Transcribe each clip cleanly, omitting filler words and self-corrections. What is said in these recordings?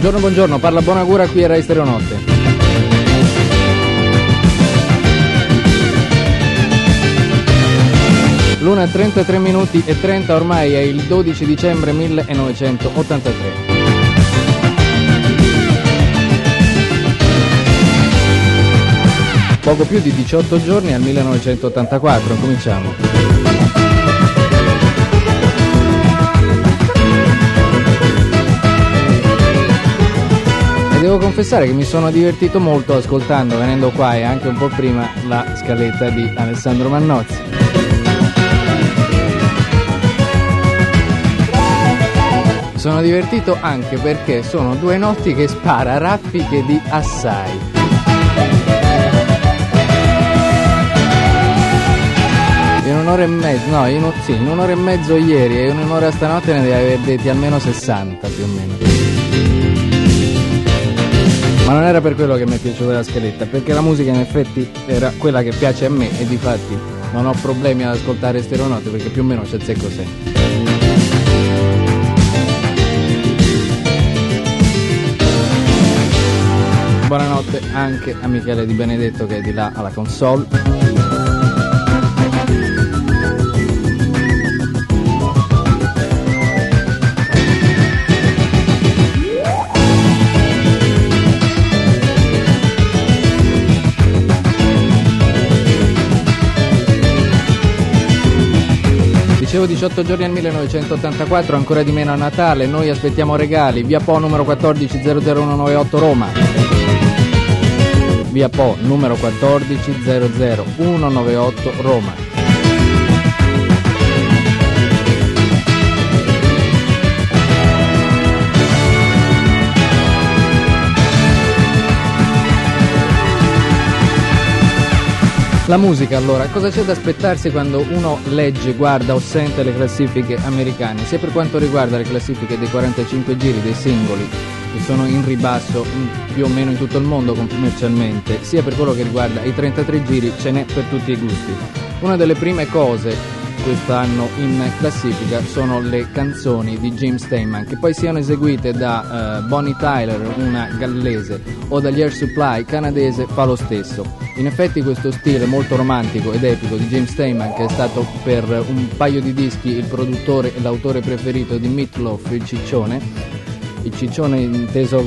Buongiorno, parla Bonagura qui a Rai Stereo Notte. L'una 33 minuti e 30, ormai è il 12 dicembre 1983. Poco più di 18 giorni al 1984, cominciamo. Devo confessare che mi sono divertito molto ascoltando, venendo qua e anche un po' prima, la scaletta di Alessandro Mannozzi. Mi sono divertito anche perché sono due notti che spara raffiche di assai. In un'ora e mezzo, no, in un'ora e mezzo ieri e in un'ora stanotte ne devi aver detti almeno 60 più o meno. Ma non era per quello che mi è piaciuta la scaletta, perché la musica in effetti era quella che piace a me e difatti non ho problemi ad ascoltare Stereo Notte perché più o meno c'è zecco sempre. Buonanotte anche a Michele Di Benedetto che è di là alla console. Dicevo 18 giorni al 1984, ancora di meno a Natale, noi aspettiamo regali, via Po numero 14 00198 Roma. Via Po numero 14 00198 Roma. La musica allora, cosa c'è da aspettarsi quando uno legge, guarda o sente le classifiche americane, sia per quanto riguarda le classifiche dei 45 giri, dei singoli, che sono in ribasso più o meno in tutto il mondo commercialmente, sia per quello che riguarda i 33 giri, ce n'è per tutti i gusti. Una delle prime cose quest'anno in classifica sono le canzoni di Jim Steinman, che poi siano eseguite da Bonnie Tyler, una gallese, o dagli Air Supply canadese, fa lo stesso. In effetti questo stile molto romantico ed epico di Jim Steinman, che è stato per un paio di dischi il produttore e l'autore preferito di Meat Loaf, il ciccione inteso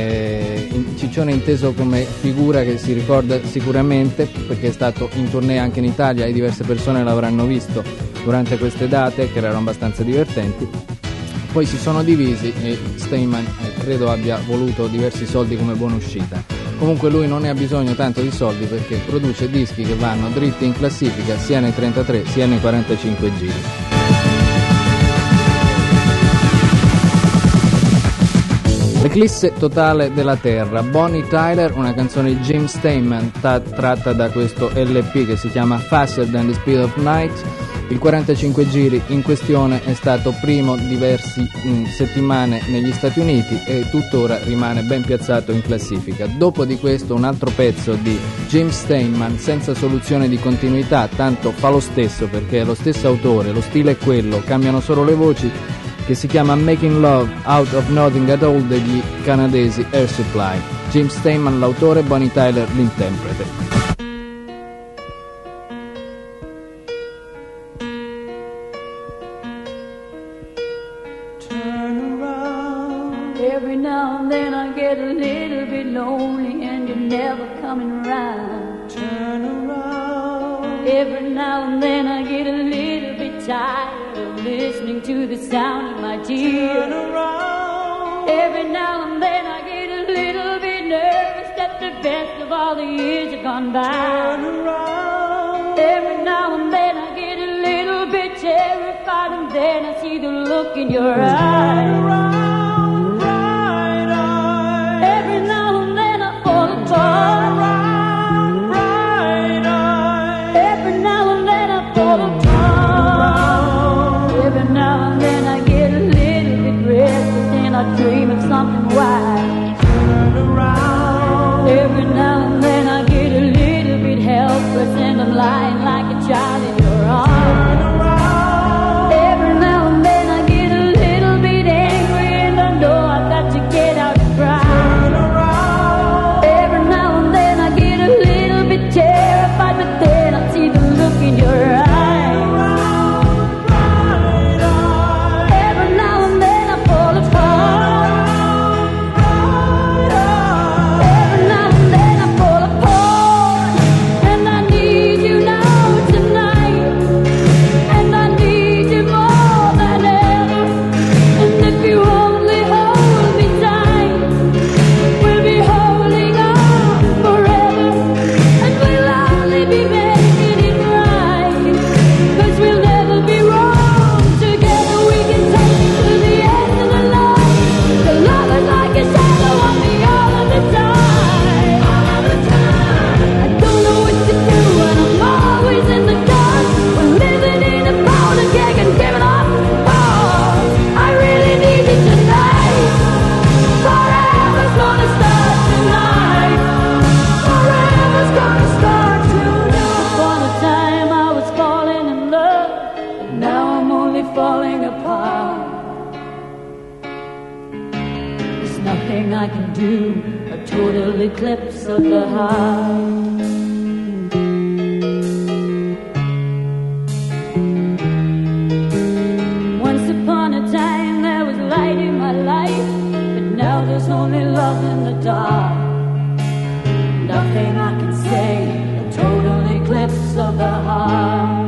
come figura che si ricorda sicuramente perché è stato in tournée anche in Italia e diverse persone l'avranno visto durante queste date che erano abbastanza divertenti. Poi si sono divisi e Steinman credo abbia voluto diversi soldi come buona uscita. Comunque lui non ne ha bisogno tanto di soldi perché produce dischi che vanno dritti in classifica sia nei 33 sia nei 45 giri. L'eclisse totale della Terra, Bonnie Tyler, una canzone di Jim Steinman tratta da questo LP che si chiama Faster Than the Speed of Light. Il 45 giri in questione è stato primo diverse settimane negli Stati Uniti e tuttora rimane ben piazzato in classifica. Dopo di questo un altro pezzo di Jim Steinman senza soluzione di continuità, tanto fa lo stesso perché è lo stesso autore, lo stile è quello, cambiano solo le voci, che si chiama Making Love Out of Nothing at All degli canadesi Air Supply. Jim Steinman l'autore, Bonnie Tyler l'interprete. Every now and then I get a little bit lonely and you're never coming round. Turn around. Every now and then I get a little bit tired of listening to the sound of my tears. Turn around. Every now and then I get a little bit nervous that the best of all the years have gone by. Turn around. Every now and then I get a little bit terrified and then I see the look in your eyes. Turn around. Dream of something wild. Turn around. Every now and then I get a little bit helpless and I'm lying like a child in your arms. Turn around. Every now and then I get a little bit angry and I know I've got to get out and cry. Nothing I can do, a total eclipse of the heart. Once upon a time there was light in my life, but now there's only love in the dark. Nothing I can say, a total eclipse of the heart.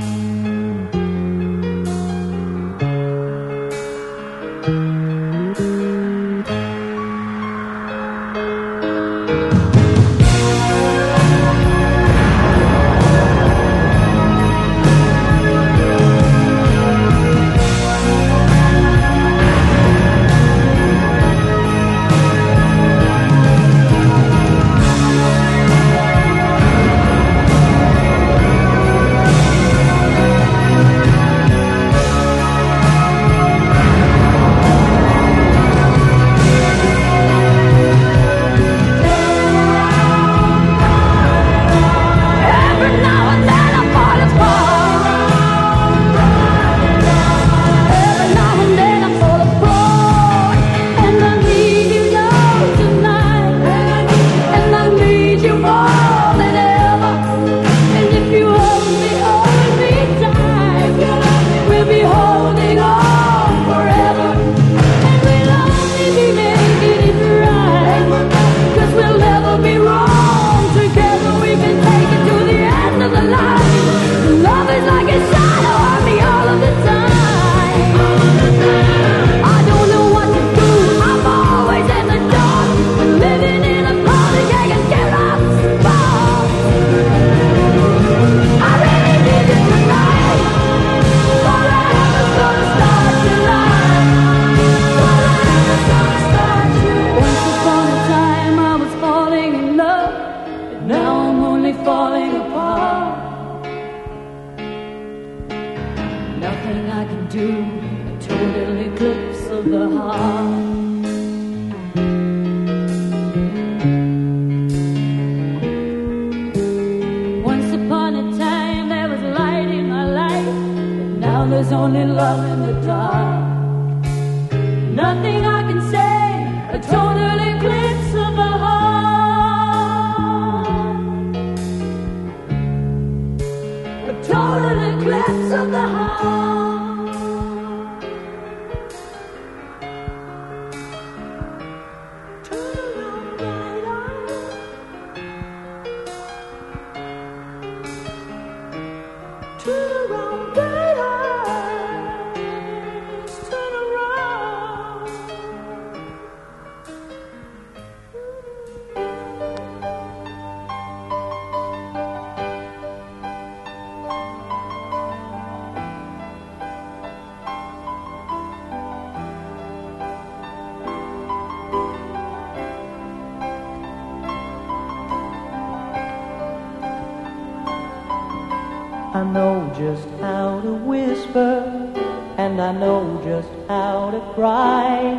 I know just how to whisper, and I know just how to cry.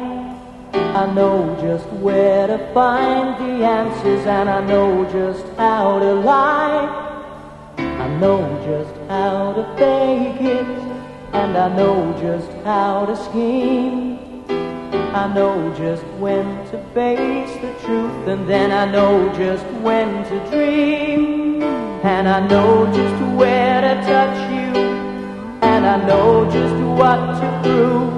I know just where to find the answers, and I know just how to lie. I know just how to fake it, and I know just how to scheme. I know just when to face the truth, and then I know just when to dream. And I know just where to touch you, and I know just what to prove.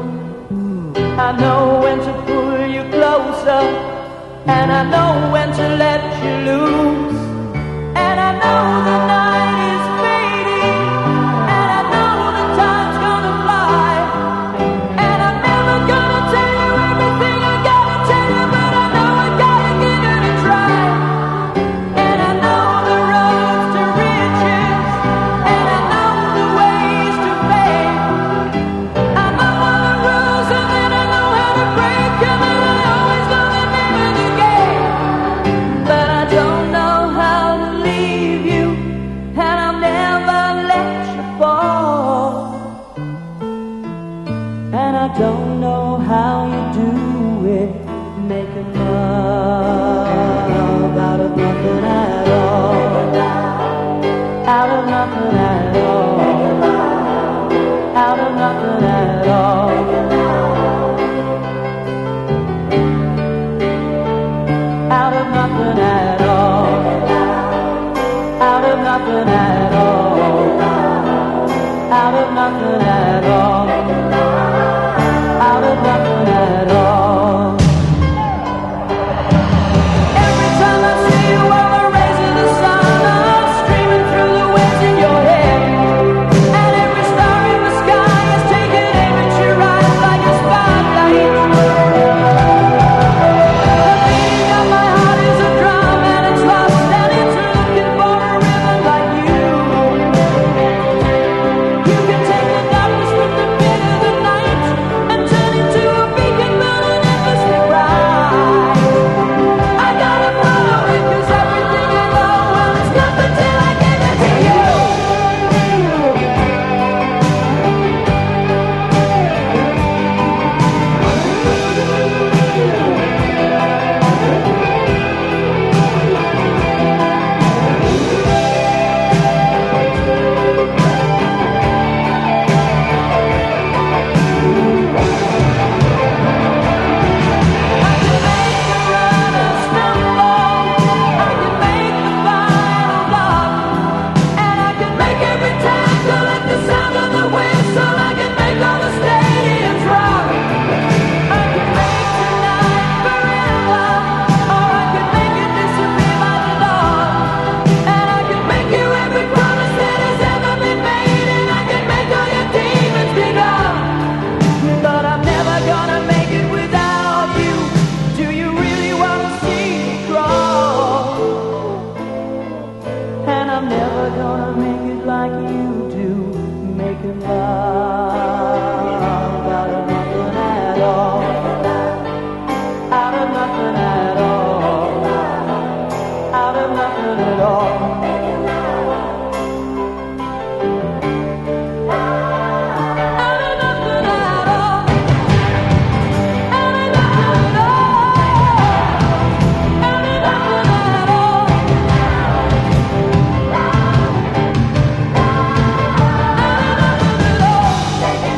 I know when to pull you closer, and I know when to let you loose. And I know the night is fading, and I know the time's gonna fly. And I'm never gonna tell you everything I gotta tell you, but I know I gotta give it a try. And I know the roads to riches, and I know the ways to fame. I know all the rules, and then I know how to break them, and I always know the name of the game. But I don't know how to leave you, and I'll never let you fall. And I don't know how you do it, making love out of nothing at all. Out of nothing at all. Out of nothing at all.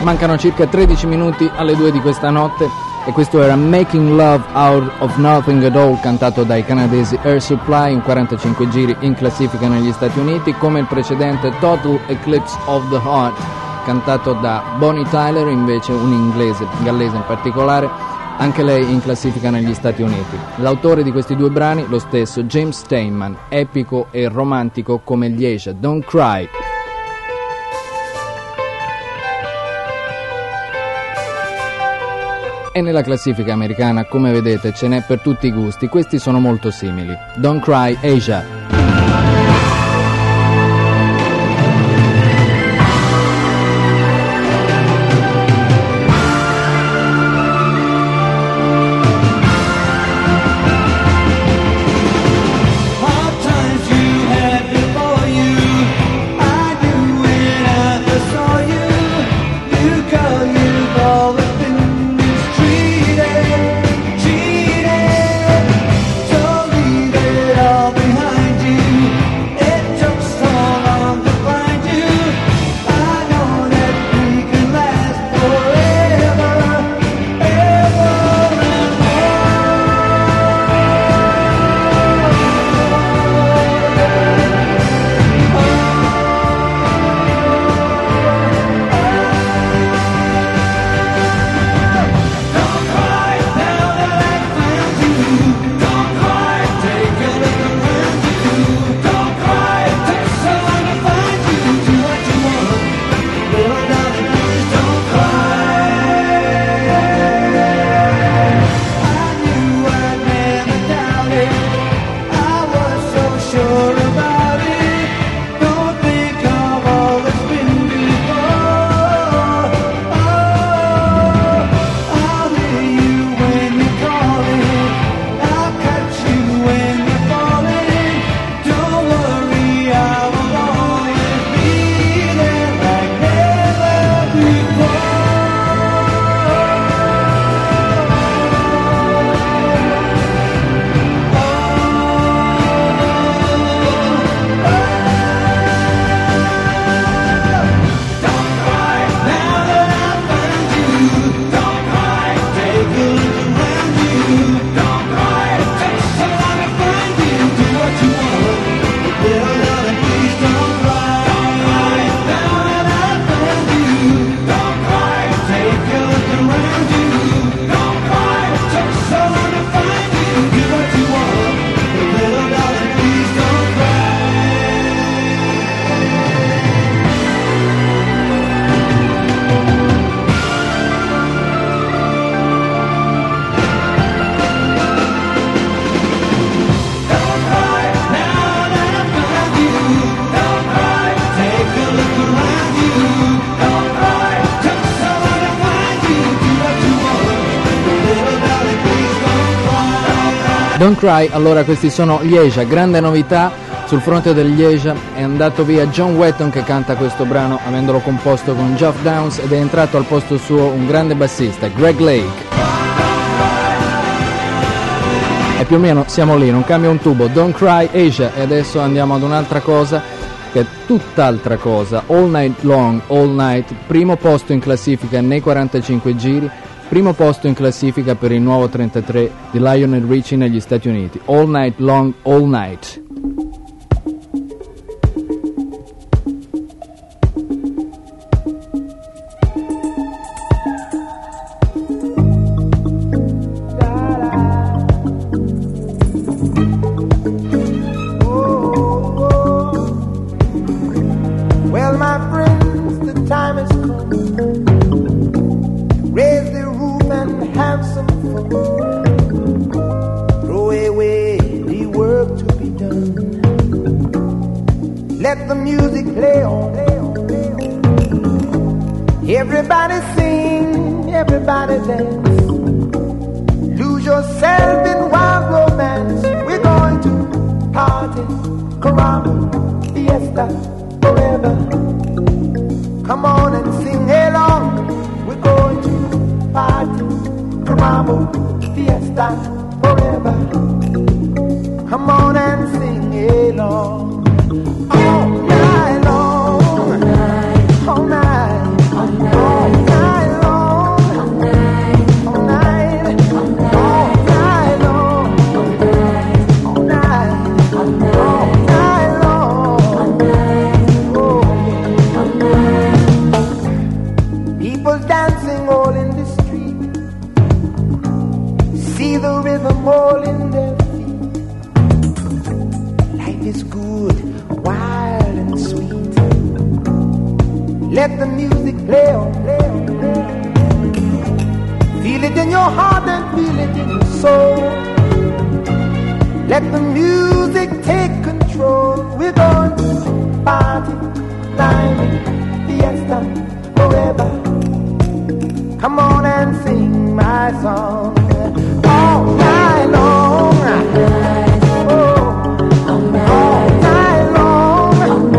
Mancano circa 13 minuti alle 2 di questa notte e questo era Making Love Out of Nothing at All, cantato dai canadesi Air Supply, in 45 giri in classifica negli Stati Uniti, come il precedente Total Eclipse of the Heart, cantato da Bonnie Tyler, invece un inglese, gallese in particolare, anche lei in classifica negli Stati Uniti. L'autore di questi due brani, lo stesso James Steinman, epico e romantico come gli Asia, Don't Cry. E nella classifica americana, come vedete, ce n'è per tutti i gusti, questi sono molto simili. Don't Cry, Asia. Don't Cry, allora questi sono gli Asia, grande novità sul fronte degli Asia, è andato via John Wetton che canta questo brano avendolo composto con Geoff Downes ed è entrato al posto suo un grande bassista, Greg Lake. E più o meno siamo lì, non cambia un tubo, Don't Cry, Asia, e adesso andiamo ad un'altra cosa che è tutt'altra cosa, All Night Long, All Night, primo posto in classifica nei 45 giri, primo posto in classifica per il nuovo 33 di Lionel Richie negli Stati Uniti. All Night Long, All Night. Well, my friends, the time has come. Raise the roof and have some fun. Throw away the work to be done. Let the music play on. Everybody sing, everybody dance. Lose yourself in wild romance. We're going to party, caramba, fiesta, forever. Come on and sing along. We're going to party, caramba, fiesta, forever. Come on and sing along. All night long, all night, all night, all night. the rhythm all in their feet. Life is good, wild and sweet. Let the music play on, play on, play on. Feel it in your heart and feel it in your soul. Let the music take control. We're going to party, climbing, fiesta, forever. Come on and sing my song all night long. Oh, all night long.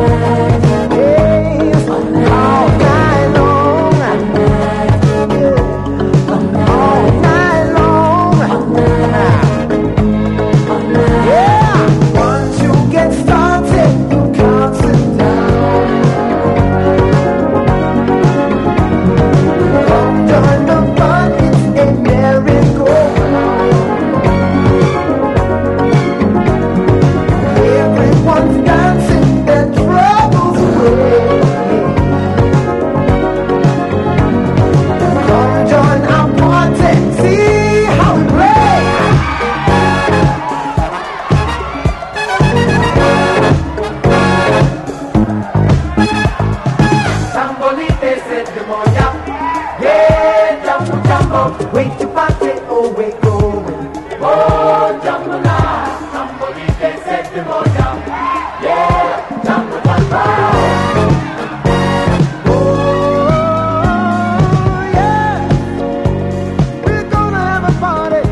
Yes, all night long. Yeah, all night long. Yeah, once you get started, you can't sit down. Come join the fun, it's a merry-go-round. Everyone's dancing their troubles away. Come join our party, see how we play. Tambolite said the moya, yeah, jumbo jumbo, wait to party, oh wait going, oh jumbo na. Tambolite said the moya, yeah, jumbo jumbo. Oh yeah, we're gonna have a party,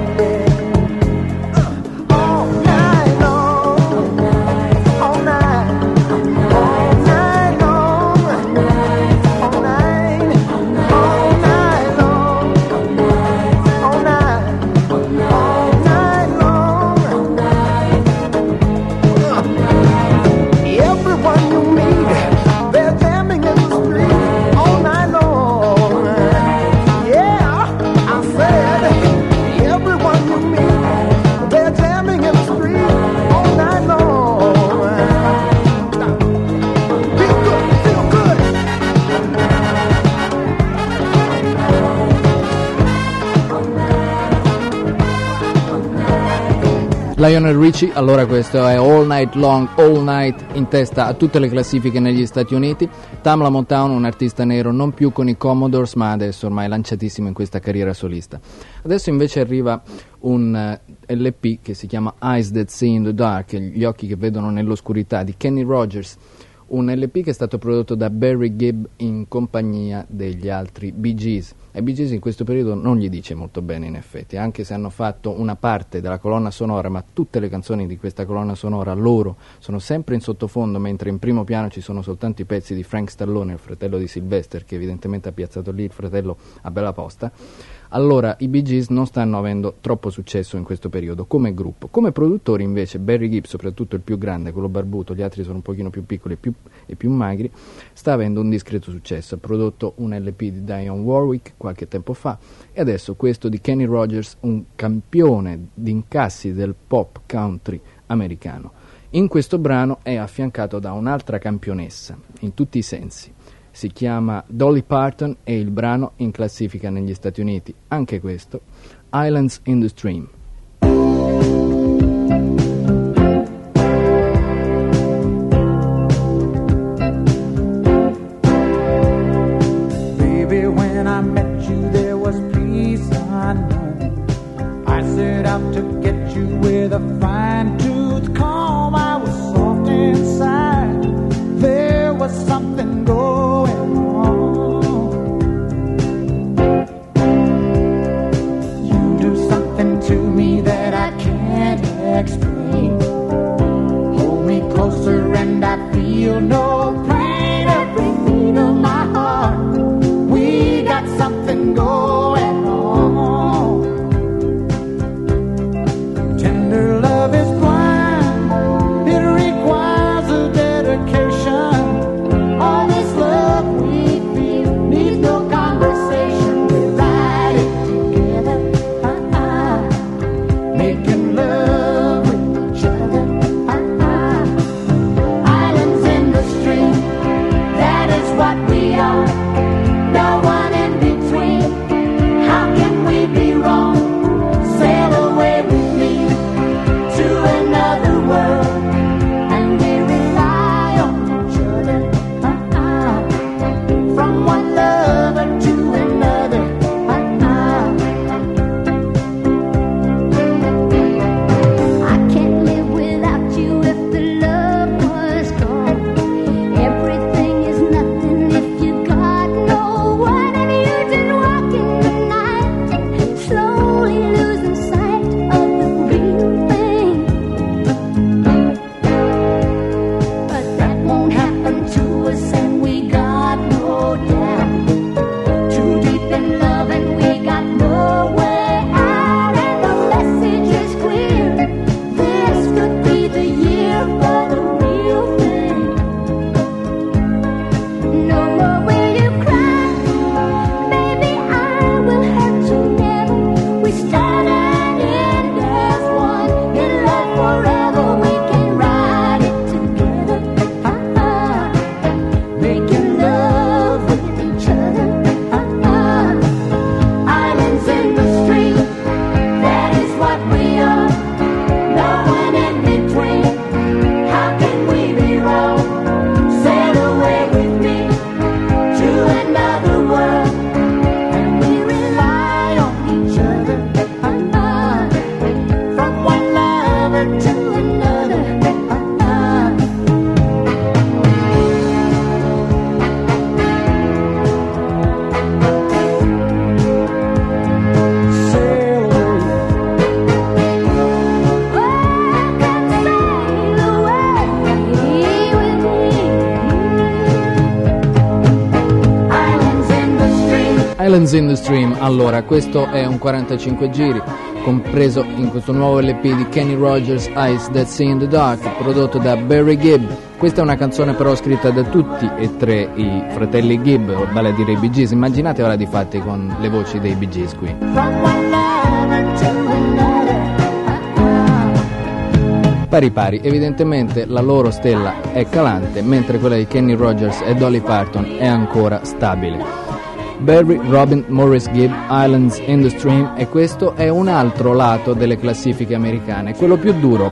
yeah. All night long, all night, all night long, all night, all night long, all night, all night long. Everyone you meet, they're jamming in the street all night long. Yeah, I said, everyone you meet, they're jamming in the street all night long. Feel good, feel good. Lionel Richie, allora questo è All Night Long, All Night, in testa a tutte le classifiche negli Stati Uniti. Tamla Motown, un artista nero non più con i Commodores, ma adesso ormai lanciatissimo in questa carriera solista. Adesso invece arriva un LP che si chiama Eyes That See in the Dark, gli occhi che vedono nell'oscurità, di Kenny Rogers, un LP che è stato prodotto da Barry Gibb in compagnia degli altri Bee Gees. E Bee Gees in questo periodo non gli dice molto bene, in effetti, anche se hanno fatto una parte della colonna sonora, ma tutte le canzoni di questa colonna sonora loro sono sempre in sottofondo, mentre in primo piano ci sono soltanto i pezzi di Frank Stallone, il fratello di Sylvester, che evidentemente ha piazzato lì il fratello a bella posta. Allora i Bee Gees non stanno avendo troppo successo in questo periodo come gruppo. Come produttori invece Barry Gibb, soprattutto il più grande, quello barbuto, gli altri sono un pochino più piccoli e più magri, sta avendo un discreto successo. Ha prodotto un LP di Dionne Warwick qualche tempo fa e adesso questo di Kenny Rogers, un campione di incassi del pop country americano. In questo brano è affiancato da un'altra campionessa in tutti i sensi. Si chiama Dolly Parton e il brano in classifica negli Stati Uniti, anche questo, Islands in the Stream. Baby, when I met you there was peace unknown. I set out to get you with a fine-tooth comb. I was soft inside. There was something going on. You do something to me that I can't explain. Hold me closer and I feel no pain. Every beat of my heart, we got something going on. Tender love is blind, it requires a dedication. All this love we feel needs no conversation. We ride it together, making love with Islands in the Stream. Allora, questo è un 45 giri compreso in questo nuovo LP di Kenny Rogers, Eyes That See in the Dark, prodotto da Barry Gibb. Questa è una canzone però scritta da tutti e tre i fratelli Gibb, vale a dire i Bee Gees. Immaginate ora di fatti con le voci dei Bee Gees qui. Pari pari, evidentemente la loro stella è calante, mentre quella di Kenny Rogers e Dolly Parton è ancora stabile. Barry, Robin, Morris Gibb, Islands in the Stream, e questo è un altro lato delle classifiche americane, quello più duro.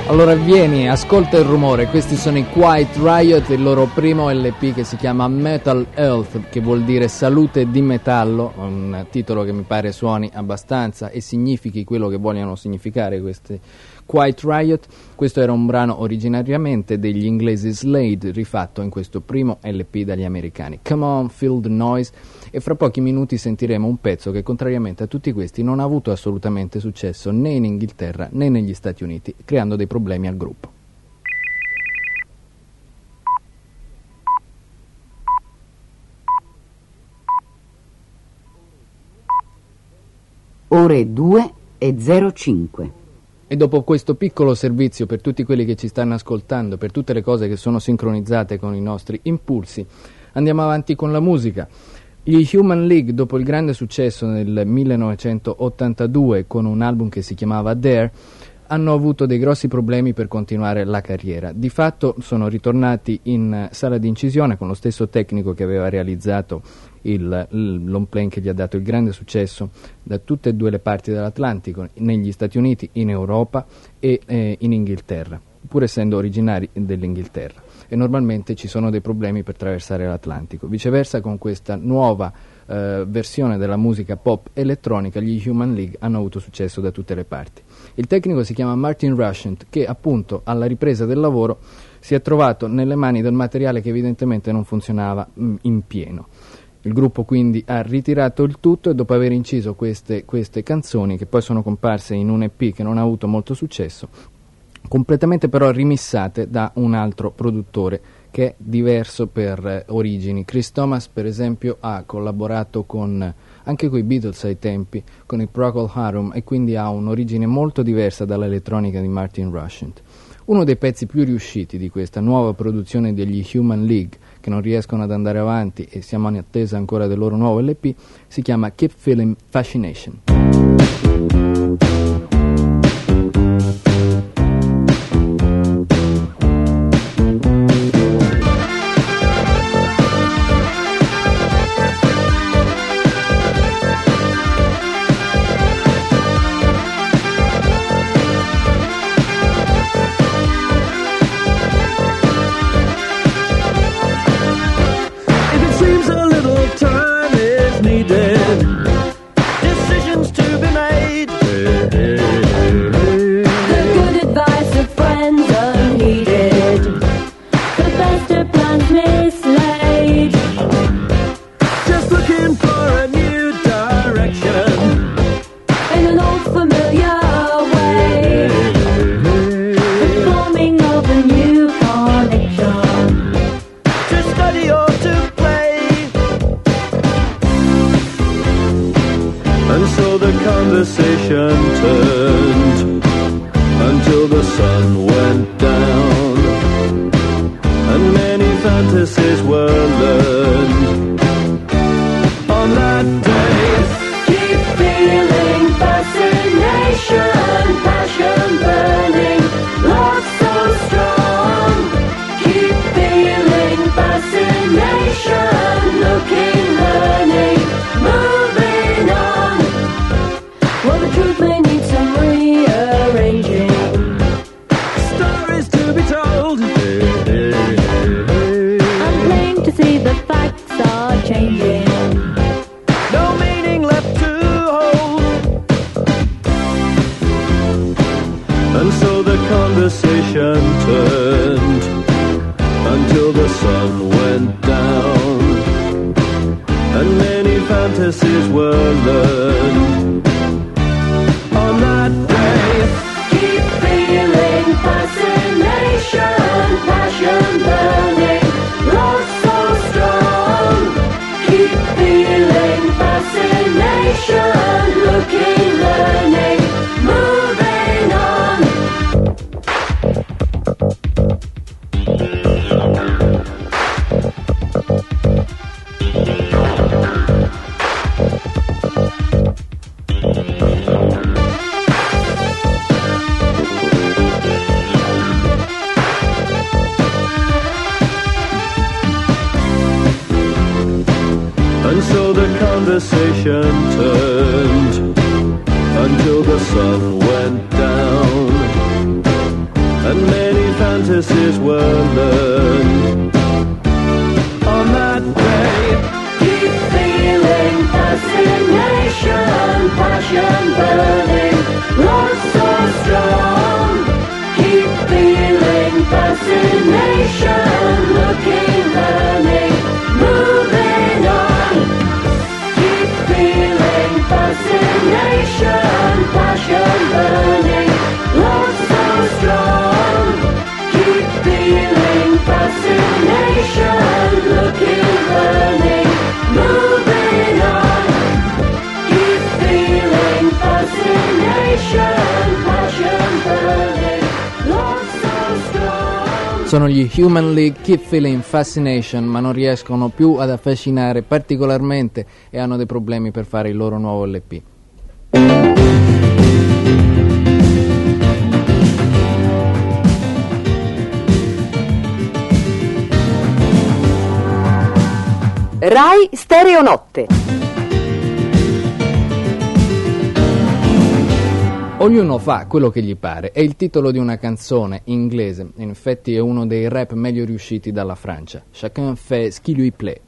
Allora vieni, ascolta il rumore, questi sono i Quiet Riot, il loro primo LP che si chiama Metal Health, che vuol dire salute di metallo, un titolo che mi pare suoni abbastanza e significhi quello che vogliono significare questi Quiet Riot. Questo era un brano originariamente degli inglesi Slade, rifatto in questo primo LP dagli americani, Come On, Feel the Noise, e fra pochi minuti sentiremo un pezzo che contrariamente a tutti questi non ha avuto assolutamente successo né in Inghilterra né negli Stati Uniti, creando dei problemi al gruppo. Ore 2:05. E dopo questo piccolo servizio per tutti quelli che ci stanno ascoltando, per tutte le cose che sono sincronizzate con i nostri impulsi, andiamo avanti con la musica. Gli Human League, dopo il grande successo nel 1982 con un album che si chiamava Dare, hanno avuto dei grossi problemi per continuare la carriera. Di fatto sono ritornati in sala di incisione con lo stesso tecnico che aveva realizzato il long play che gli ha dato il grande successo da tutte e due le parti dell'Atlantico, negli Stati Uniti, in Europa e in Inghilterra, pur essendo originari dell'Inghilterra. E normalmente ci sono dei problemi per attraversare l'Atlantico. Viceversa, con questa nuova versione della musica pop elettronica, gli Human League hanno avuto successo da tutte le parti. Il tecnico si chiama Martin Rushent, che appunto alla ripresa del lavoro si è trovato nelle mani del materiale che evidentemente non funzionava in pieno. Il gruppo quindi ha ritirato il tutto e dopo aver inciso queste canzoni, che poi sono comparse in un EP che non ha avuto molto successo, completamente però rimissate da un altro produttore che è diverso per origini. Chris Thomas, per esempio, ha collaborato anche con i Beatles ai tempi, con il Procol Harum, e quindi ha un'origine molto diversa dall'elettronica di Martin Rushent. Uno dei pezzi più riusciti di questa nuova produzione degli Human League, che non riescono ad andare avanti e siamo in attesa ancora del loro nuovo LP, si chiama Keep Feeling Fascination. emphasis were learned. On that day, Keep feeling fascination, passion burning, love so strong. Keep feeling fascination, looking, learning, moving on. Keep feeling fascination, passion burning, love so strong. Keep feeling fascination, looking, learning, moving on. Keep feeling fascination, passion burning, love so strong. Sono gli Human League, Keep Feeling Fascination, ma non riescono più ad affascinare particolarmente e hanno dei problemi per fare il loro nuovo LP. Rai Stereo Notte. Ognuno fa quello che gli pare, è il titolo di una canzone inglese, in effetti è uno dei rap meglio riusciti dalla Francia. Chacun fait ce qui lui plaît.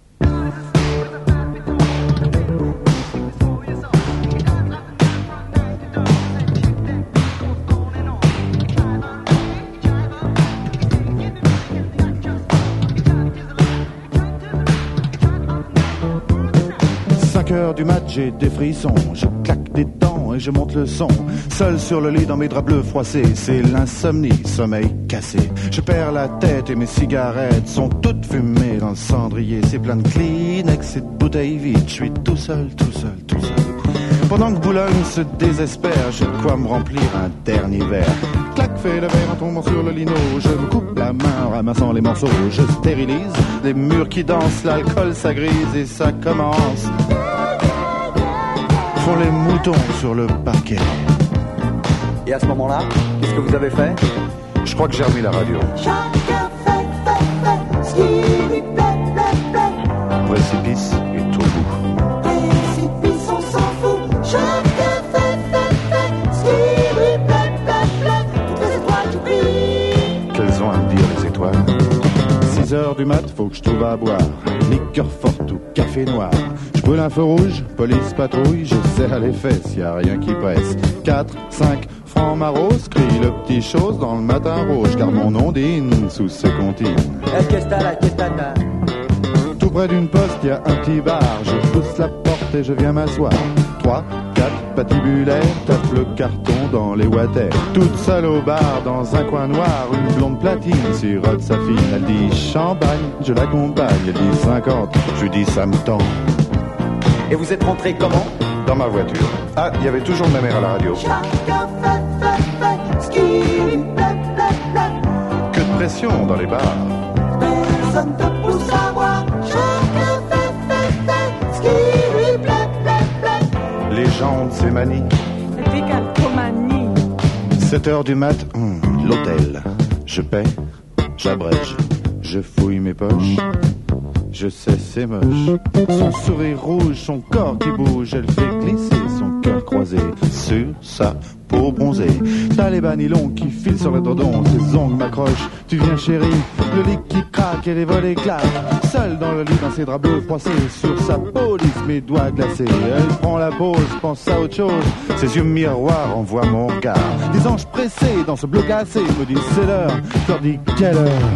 5 heures du mat, j'ai des frissons, je claque des dents et je monte le son. Seul sur le lit dans mes draps bleus froissés, c'est l'insomnie, sommeil cassé. Je perds la tête et mes cigarettes sont toutes fumées dans le cendrier. C'est plein de Kleenex et de bouteilles vides, je suis tout seul, tout seul, tout seul. Pendant que Boulogne se désespère, j'ai de quoi me remplir un dernier verre. Clac, fait le verre en tombant sur le lino. Je me coupe la main en ramassant les morceaux. Je stérilise les murs qui dansent, l'alcool ça grise et ça commence. Font les moutons sur le parquet. Et à ce moment-là, qu'est-ce que vous avez fait? Je crois que j'ai remis la radio. Chacun fait ce qui lui plaît. Précipice et tout bout. Précipice, on s'en fout. Chacun fait ce qui lui plaît. Toutes les étoiles qui brillent. Qu'elles ont à me dire les étoiles? 6 heures du mat, faut que je trouve à boire. Liqueur forte ou café noir. Je brûle un feu rouge, police patrouille, je serre les fesses, y a rien qui presse. 4, 5 francs maros, crie le petit chose dans le matin rouge, car mon ondine sous ce comptine. Tout près d'une poste, y a un petit bar, je pousse la porte et je viens m'asseoir. 3, 4 patibulaires, tape le carton dans les water. Toute seule au bar, dans un coin noir, une blonde platine sirote sa fille. Elle dit champagne, je l'accompagne, elle dit 50, je lui dis ça me tend. Et vous êtes rentré comment? Dans ma voiture. Ah, il y avait toujours ma mère à la radio. Chacun fait ce qui lui plaît. Que de pression dans les bars. Personne te pousse à boire. Chacun fait ce qui lui plaît. Les gens de ces manies. Des calcomanies. 7 heures du mat, l'hôtel. Je paie, j'abrège, je fouille mes poches. Je sais, c'est moche. Son sourire rouge, son corps qui bouge, elle fait glisser son cœur croisé sur sa peau bronzée. T'as les bas nylons qui filent sur le dodon, ses ongles m'accrochent. Tu viens chérie, le lit qui craque et les volets claquent. Seule dans le lit, dans ses draps bleus froissés, sur sa peau lisse, mes doigts glacés. Elle prend la pause, pense à autre chose. Ses yeux miroirs envoient mon regard. Des anges pressés dans ce bleu glacé me disent c'est l'heure. Je leur dis quelle heure?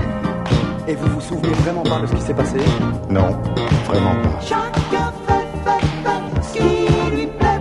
Et vous vous souvenez vraiment pas de ce qui s'est passé? Non, vraiment pas. Chacun fait ce qui lui plaît.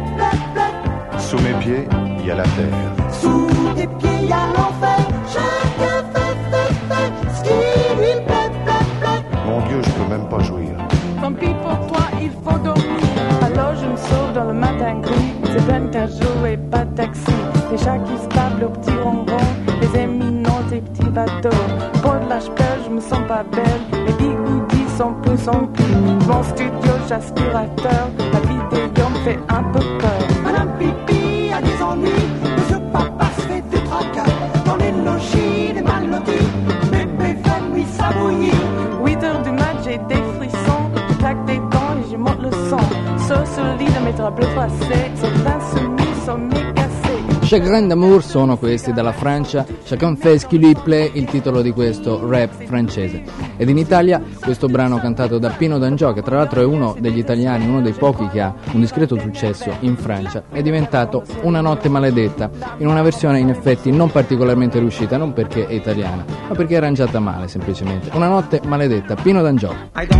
Sous mes pieds, il y a la terre. Sous tes pieds, y a l'enfer. Chacun fait ce qui lui plaît. Mon Dieu, je peux même pas jouir. Tant pis pour toi, il faut dormir. Alors je me sauve dans le matin gris. C'est plein de jour et pas de taxi. Les chats qui se tablent au petit ronron. Les éminents des petits bateaux. Pour de l'âge pleure, je me sens pas belle. Les bigoudis sont plus en plus. Mon studio, j'aspirateur. La vidéo me fait un peu peur. Madame Pipi a des ennuis. Monsieur Papa se fait des tracas. Dans les logis, les mal lotis. Bébé fait nuit s'abouillir. 8 heures du mat, j'ai des frissons. Je claque des dents et je monte le son. Sur le lit de mes draps bleus froissés. C'est l'insoumis, sommeil cassé. Chagrin d'amour sono questi dalla Francia, Chacun fait ce qu'il lui plaît, il titolo di questo rap francese. Ed in Italia questo brano cantato da Pino D'Angiò, che tra l'altro è uno degli italiani, uno dei pochi che ha un discreto successo in Francia, è diventato Una notte maledetta, in una versione in effetti non particolarmente riuscita, non perché è italiana, ma perché è arrangiata male semplicemente. Una notte maledetta, Pino D'Angiò.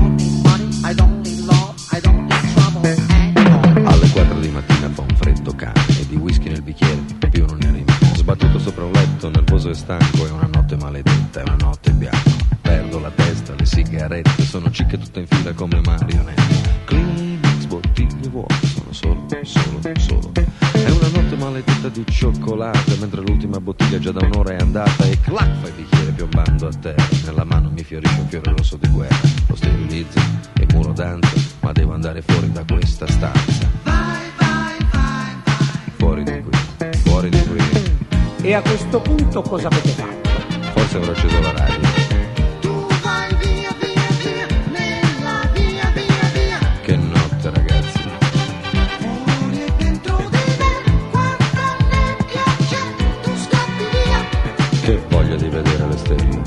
Alle 4 di mattina fa un freddo cane e di whisky nel bicchiere più non ne arriva. Sbattuto sopra un letto, nervoso e stanco, è una notte maledetta, è una notte bianca. Perdo la testa, le sigarette, sono cicche tutte in fila come marionette. Kleenex, bottiglie vuote, sono solo. È una notte maledetta di cioccolata, mentre l'ultima bottiglia già da un'ora è andata e clac fa il bicchiere piombando a terra. Nella mano mi fiorisce un fiore rosso di guerra, lo sterilizzo e il muro danza, ma devo andare fuori da questa stanza. Fuori di qui. E a questo punto cosa avete fatto? Forse avrò acceso la radio. Tu vai via, nella via. Che notte, ragazzi. Fuori e dentro di me, quanta nebbia c'è, tu scappi via. Che voglia di vedere le stelle.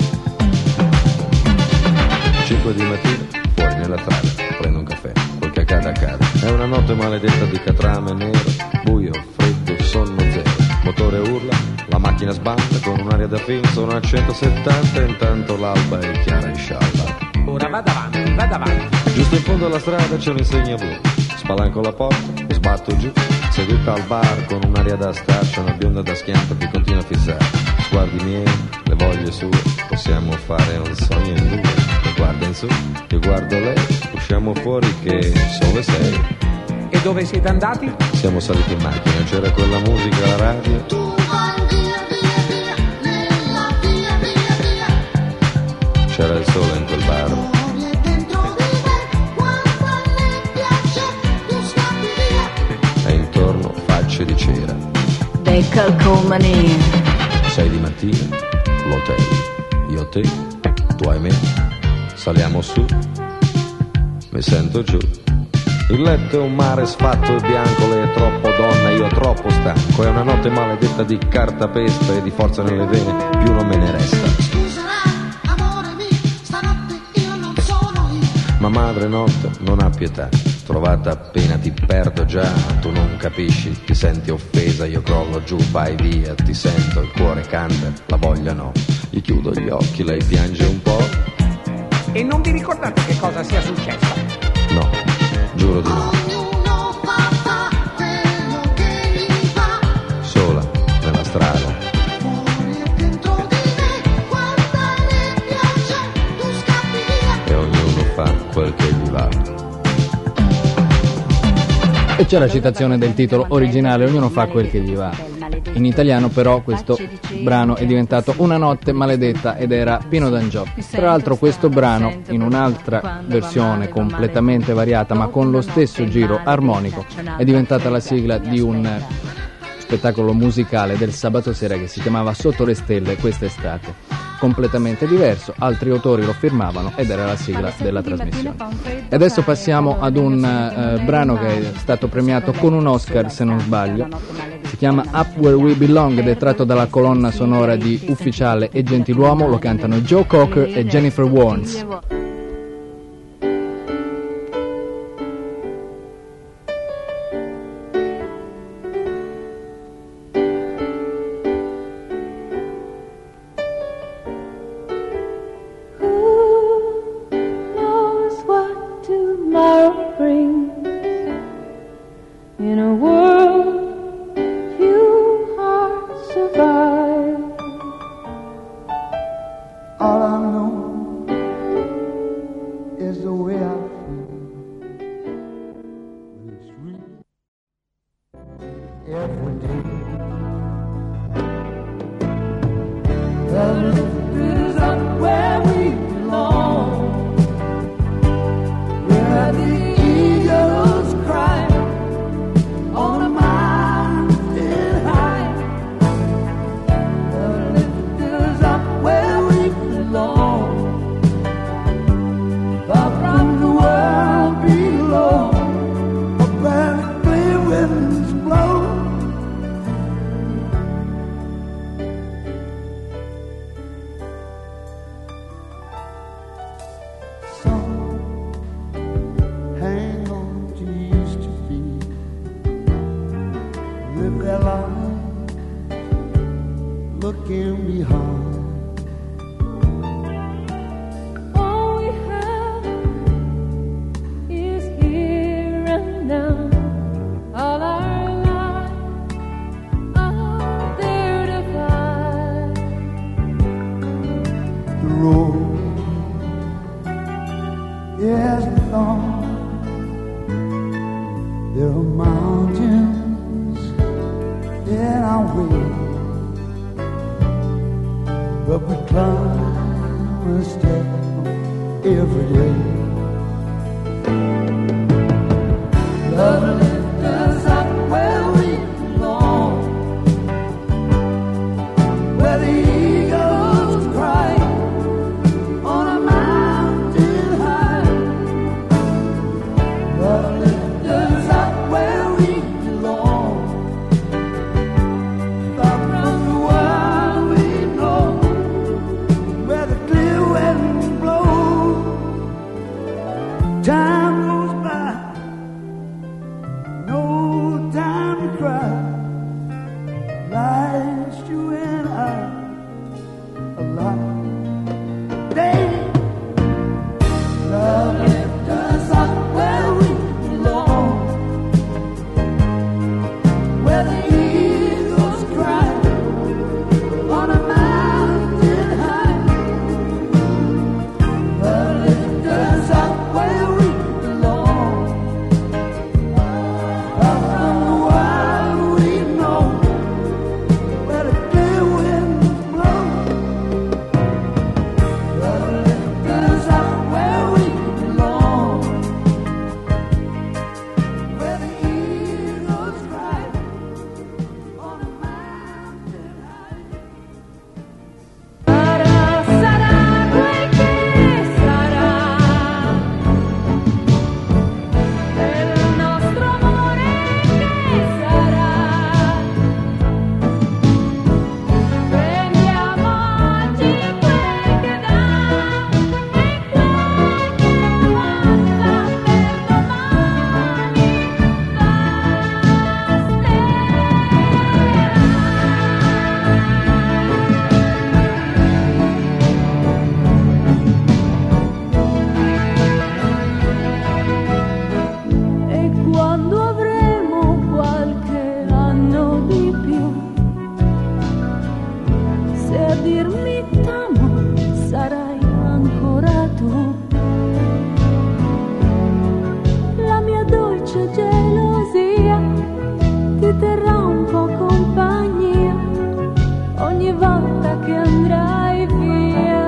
5 di mattina, fuori nella strada, prendo un caffè, quel che accade. È una notte maledetta di catrame nero, buio, freddo, sonno zero. Motore urla, la macchina sbanda con un'aria da film, sono a 170 e intanto l'alba è chiara e scialba. Ora vada avanti. Giusto in fondo alla strada c'è un'insegna blu, spalanco la porta, sbatto giù, seduta al bar con un'aria da star, c'è una bionda da schianto che continua a fissare. Sguardi miei, le voglie sue, possiamo fare un sogno in due. Lei guarda in su, io guardo lei, usciamo fuori che sono le 6. E dove siete andati? Siamo saliti in macchina, c'era quella musica alla radio. Tu vai via, nella via. C'era il sole in quel bar. Fuori e dentro di me, quanta nebbia c'è, tu scappi via. E intorno facce di cera. Dei calcomani. 6 di mattina, l'hotel. Io te, tu hai me. Saliamo su, mi sento giù. Il letto è un mare sfatto e bianco, lei è troppo donna, io troppo stanco. È una notte maledetta di cartapesta e di forza nelle vene, più non me ne resta. Scuserai, amore mio, stanotte io non sono io. Ma madre notte non ha pietà, trovata appena ti perdo già. Tu non capisci, ti senti offesa, io crollo giù, vai via. Ti sento, il cuore canta, la voglia no. Gli chiudo gli occhi, lei piange un po'. E non vi ricordate che cosa sia successo? No, giuro di no. Ognuno fa quello che gli va. Sola, nella strada. Fuori e dentro di me, quanta nebbia c'è, tu scappi via. E ognuno fa quel che gli va. E c'è la citazione del titolo originale, ognuno fa quel che gli va. In italiano però questo brano è diventato Una notte maledetta ed era Pino D'Angiò. Tra l'altro questo brano, in un'altra versione completamente variata ma con lo stesso giro armonico, è diventata la sigla di un spettacolo musicale del sabato sera che si chiamava Sotto le stelle quest'estate. Completamente diverso, altri autori lo firmavano ed era la sigla della trasmissione. E adesso passiamo ad un brano che è stato premiato con un Oscar, se non sbaglio. Si chiama Up Where We Belong ed è tratto dalla colonna sonora di Ufficiale e Gentiluomo. Lo cantano Joe Cocker e Jennifer Warnes. In a world few hearts survive. All I know is the way I feel. It's real every day. The lift is up where we belong, where the eagles cry. On a mountain high, the lift is up where we belong, far from the world below. A clear winds blow, with their light looking behind. All we have is here and now. All our lives out there to find. The road isn't long. There are mountains in our way, but we climb a step every day. Love lifts us up where we belong, where the eagles cry on a mountain high. Love lifts us up where we belong, far from the world we know, where the clear winds blow. Time goes by, no time to cry. Life's you and I alive. Day, love lifts us up where we belong, where the eagles cry on a mountain high. Love lifts us up where we belong, far from the world we know, where the clear winds blow. Love lifts us up where we belong, where the eagles cry on a mountain high. Sarà quel che sarà del nostro amore che sarà. Prendiamo oggi quel che dà e quel che manca per domani E quando avremo qualche anno di più, se a dirmi t'amo sarai ancora tu, la mia dolce gelosia ti terrà un po' compagnia ogni volta che andrai via.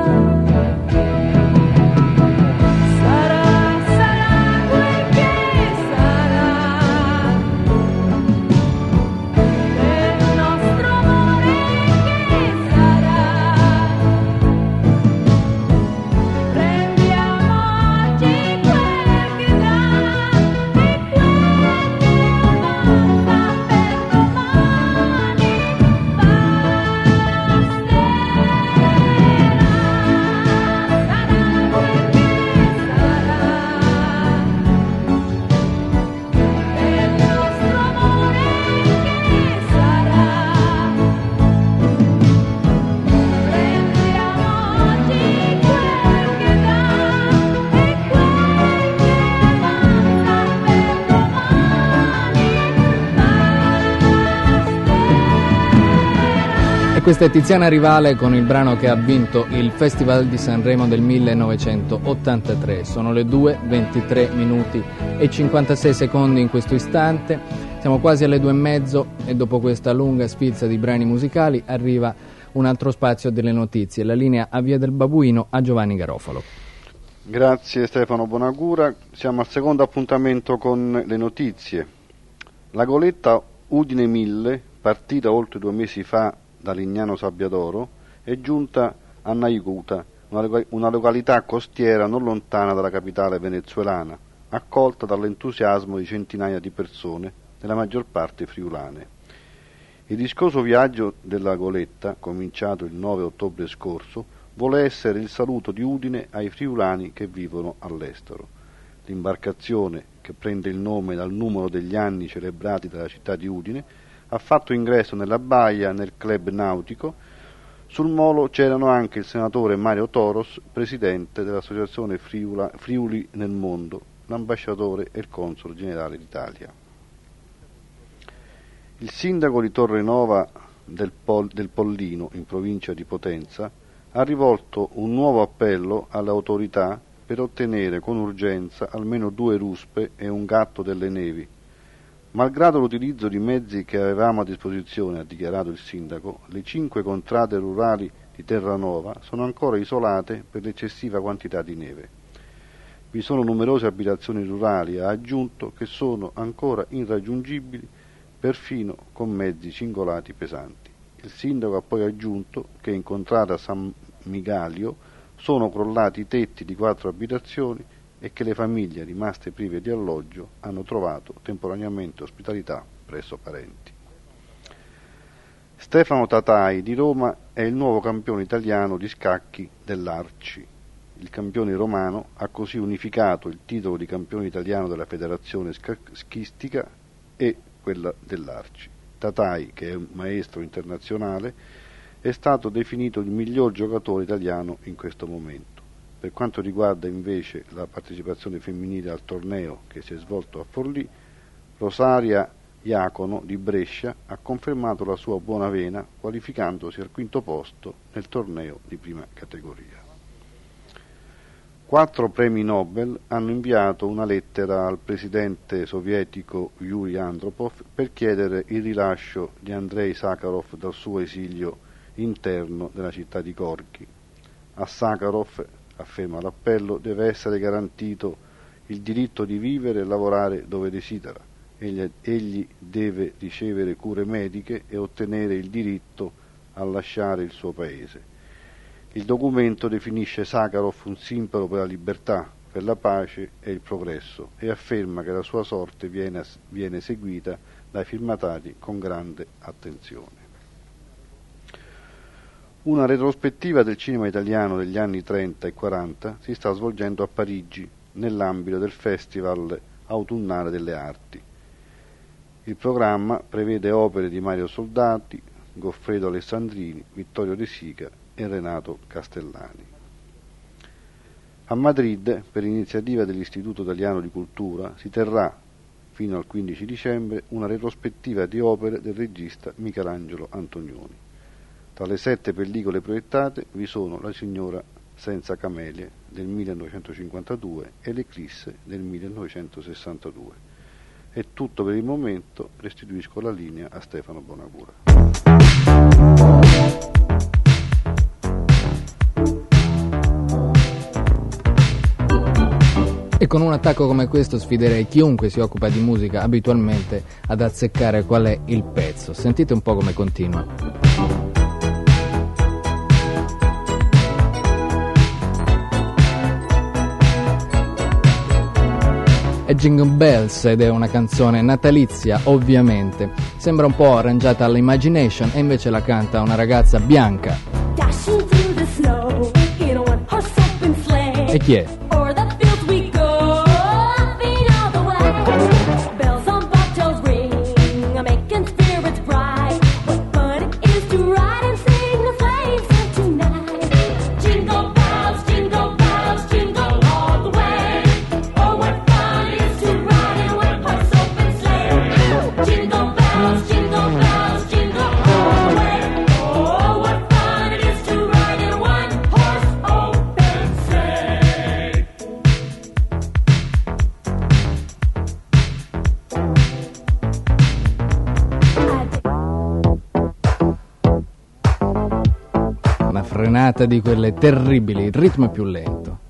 Sarà quel che sarà del nostro amore che sarà. Prendiamo oggi quel che dà e quel che manca per domani Questa è Tiziana Rivale con il brano che ha vinto il Festival di Sanremo del 1983. Sono le 2:23 minuti e 56 secondi in questo istante. Siamo quasi alle 2:30 e dopo questa lunga sfilza di brani musicali arriva un altro spazio delle notizie. La linea a Via del Babuino a Giovanni Garofalo. Grazie Stefano Bonagura. Siamo al secondo appuntamento con le notizie. La goletta Udine 1000, partita oltre 2 mesi fa da Lignano Sabbiadoro, è giunta a Naiguta, una località costiera non lontana dalla capitale venezuelana, accolta dall'entusiasmo di centinaia di persone, nella maggior parte friulane. Il discorso viaggio della goletta, cominciato il 9 ottobre scorso, vuole essere il saluto di Udine ai friulani che vivono all'estero. L'imbarcazione, che prende il nome dal numero degli anni celebrati dalla città di Udine, ha fatto ingresso nella baia nel club nautico. Sul molo c'erano anche il senatore Mario Toros, presidente dell'associazione Friuli nel mondo, l'ambasciatore e il console generale d'Italia. Il sindaco di Torrenova del Pollino, in provincia di Potenza, ha rivolto un nuovo appello alle autorità per ottenere con urgenza almeno 2 ruspe e un gatto delle nevi. Malgrado l'utilizzo di mezzi che avevamo a disposizione, ha dichiarato il sindaco, le 5 contrade rurali di Terranova sono ancora isolate per l'eccessiva quantità di neve. Vi sono numerose abitazioni rurali, ha aggiunto, che sono ancora irraggiungibili perfino con mezzi cingolati pesanti. Il sindaco ha poi aggiunto che in contrada San Migalio sono crollati i tetti di 4 abitazioni e che le famiglie rimaste prive di alloggio hanno trovato temporaneamente ospitalità presso parenti. Stefano Tatai di Roma è il nuovo campione italiano di scacchi dell'Arci. Il campione romano ha così unificato il titolo di campione italiano della federazione schistica e quella dell'Arci. Tatai, che è un maestro internazionale, è stato definito il miglior giocatore italiano in questo momento. Per quanto riguarda invece la partecipazione femminile al torneo che si è svolto a Forlì, Rosaria Iacono di Brescia ha confermato la sua buona vena, qualificandosi al 5° posto nel torneo di prima categoria. 4 premi Nobel hanno inviato una lettera al presidente sovietico Yuri Andropov per chiedere il rilascio di Andrei Sakharov dal suo esilio interno della città di Gorky. A Sakharov, afferma l'appello, deve essere garantito il diritto di vivere e lavorare dove desidera. Egli deve ricevere cure mediche e ottenere il diritto a lasciare il suo paese. Il documento definisce Sakharov un simbolo per la libertà, per la pace e il progresso e afferma che la sua sorte viene seguita dai firmatari con grande attenzione. Una retrospettiva del cinema italiano degli anni 30 e 40 si sta svolgendo a Parigi nell'ambito del Festival Autunnale delle Arti. Il programma prevede opere di Mario Soldati, Goffredo Alessandrini, Vittorio De Sica e Renato Castellani. A Madrid, per iniziativa dell'Istituto Italiano di Cultura, si terrà fino al 15 dicembre una retrospettiva di opere del regista Michelangelo Antonioni. Tra le 7 pellicole proiettate vi sono La signora senza camelie del 1952 e L'Eclisse del 1962. È tutto per il momento, restituisco la linea a Stefano Bonagura. E con un attacco come questo sfiderei chiunque si occupa di musica abitualmente ad azzeccare qual è il pezzo. Sentite un po' come continua. È Jingle Bells ed è una canzone natalizia, ovviamente. Sembra un po' arrangiata all'Imagination e invece la canta una ragazza bianca. E chi è? Frenata di quelle terribili, il ritmo è più lento.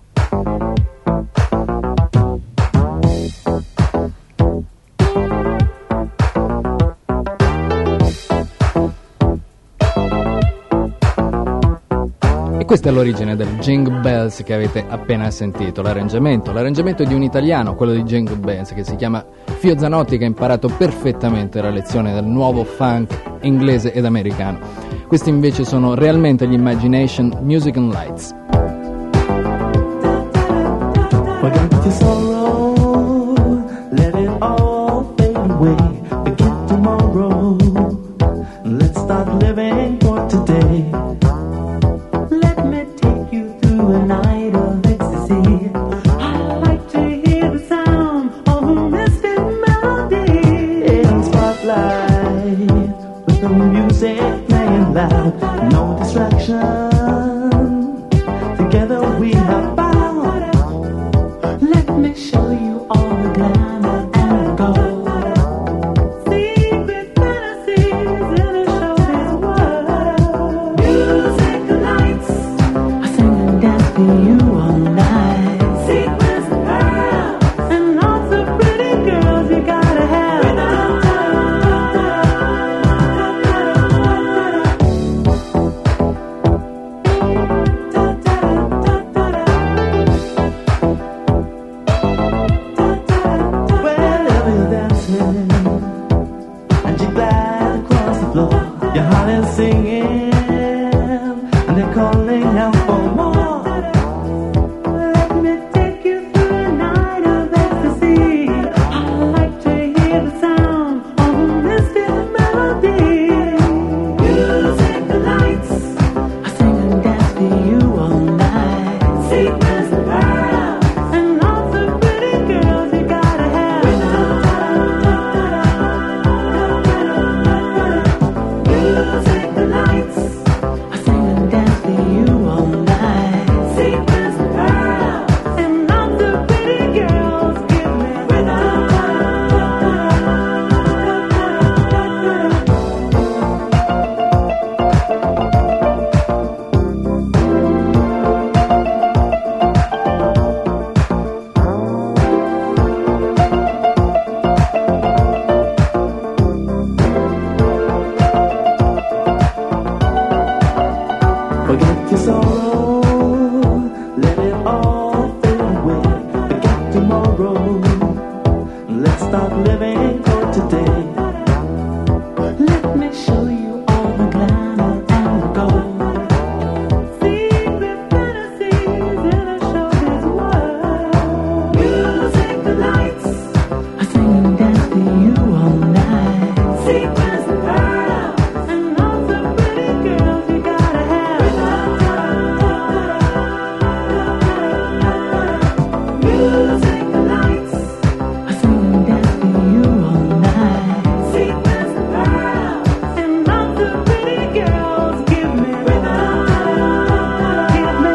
E questa è l'origine del Jingle Bells che avete appena sentito, l'arrangiamento è di un italiano, quello di Jingle Bells, che si chiama Fio Zanotti, che ha imparato perfettamente la lezione del nuovo funk inglese ed americano. Questi invece sono realmente gli Imagination Music and Lights. Forget your sorrow, let it all fade away. Forget tomorrow, right with the music playing loud, no distraction. Together we have bound. Let me show you all the glamour and gold. Secret fantasies in a showbiz world. Music lights, I sing and dance for you all night. Sequins and pearls, and lots of pretty girls you gotta have. Wherever you're dancing, and you glide across the floor, your heart is singing, and they're calling out for more. Let me take you through a night of ecstasy. I like to hear the sound of a mystic melody. Music lights, I sing and dance for you all night. Sequins and pearls, and lots of pretty girls you gotta have. Music lights, I sing and dance for you all night. Sequins and pearls, and lots of pretty girls give me rhythm. Forget your sorrow, let it all fade away. Forget tomorrow, let's start living for today. Let me show you all the glamour and the gold. Secret fantasies in a showbiz world. Music lights, I sing and dance for you all night. Sequins and pearls, and lots of pretty girls you gotta have. Music lights, I sing and dance for you all night. Sequins and pearls, and lots of pretty girls give me rhythm. Give me.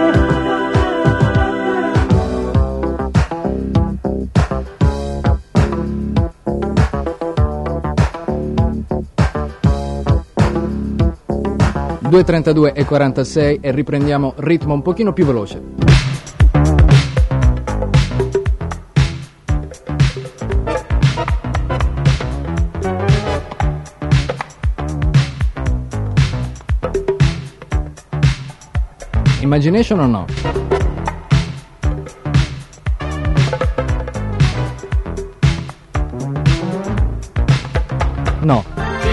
2:32 e 46 e riprendiamo ritmo un pochino più veloce. Imagination o no? No.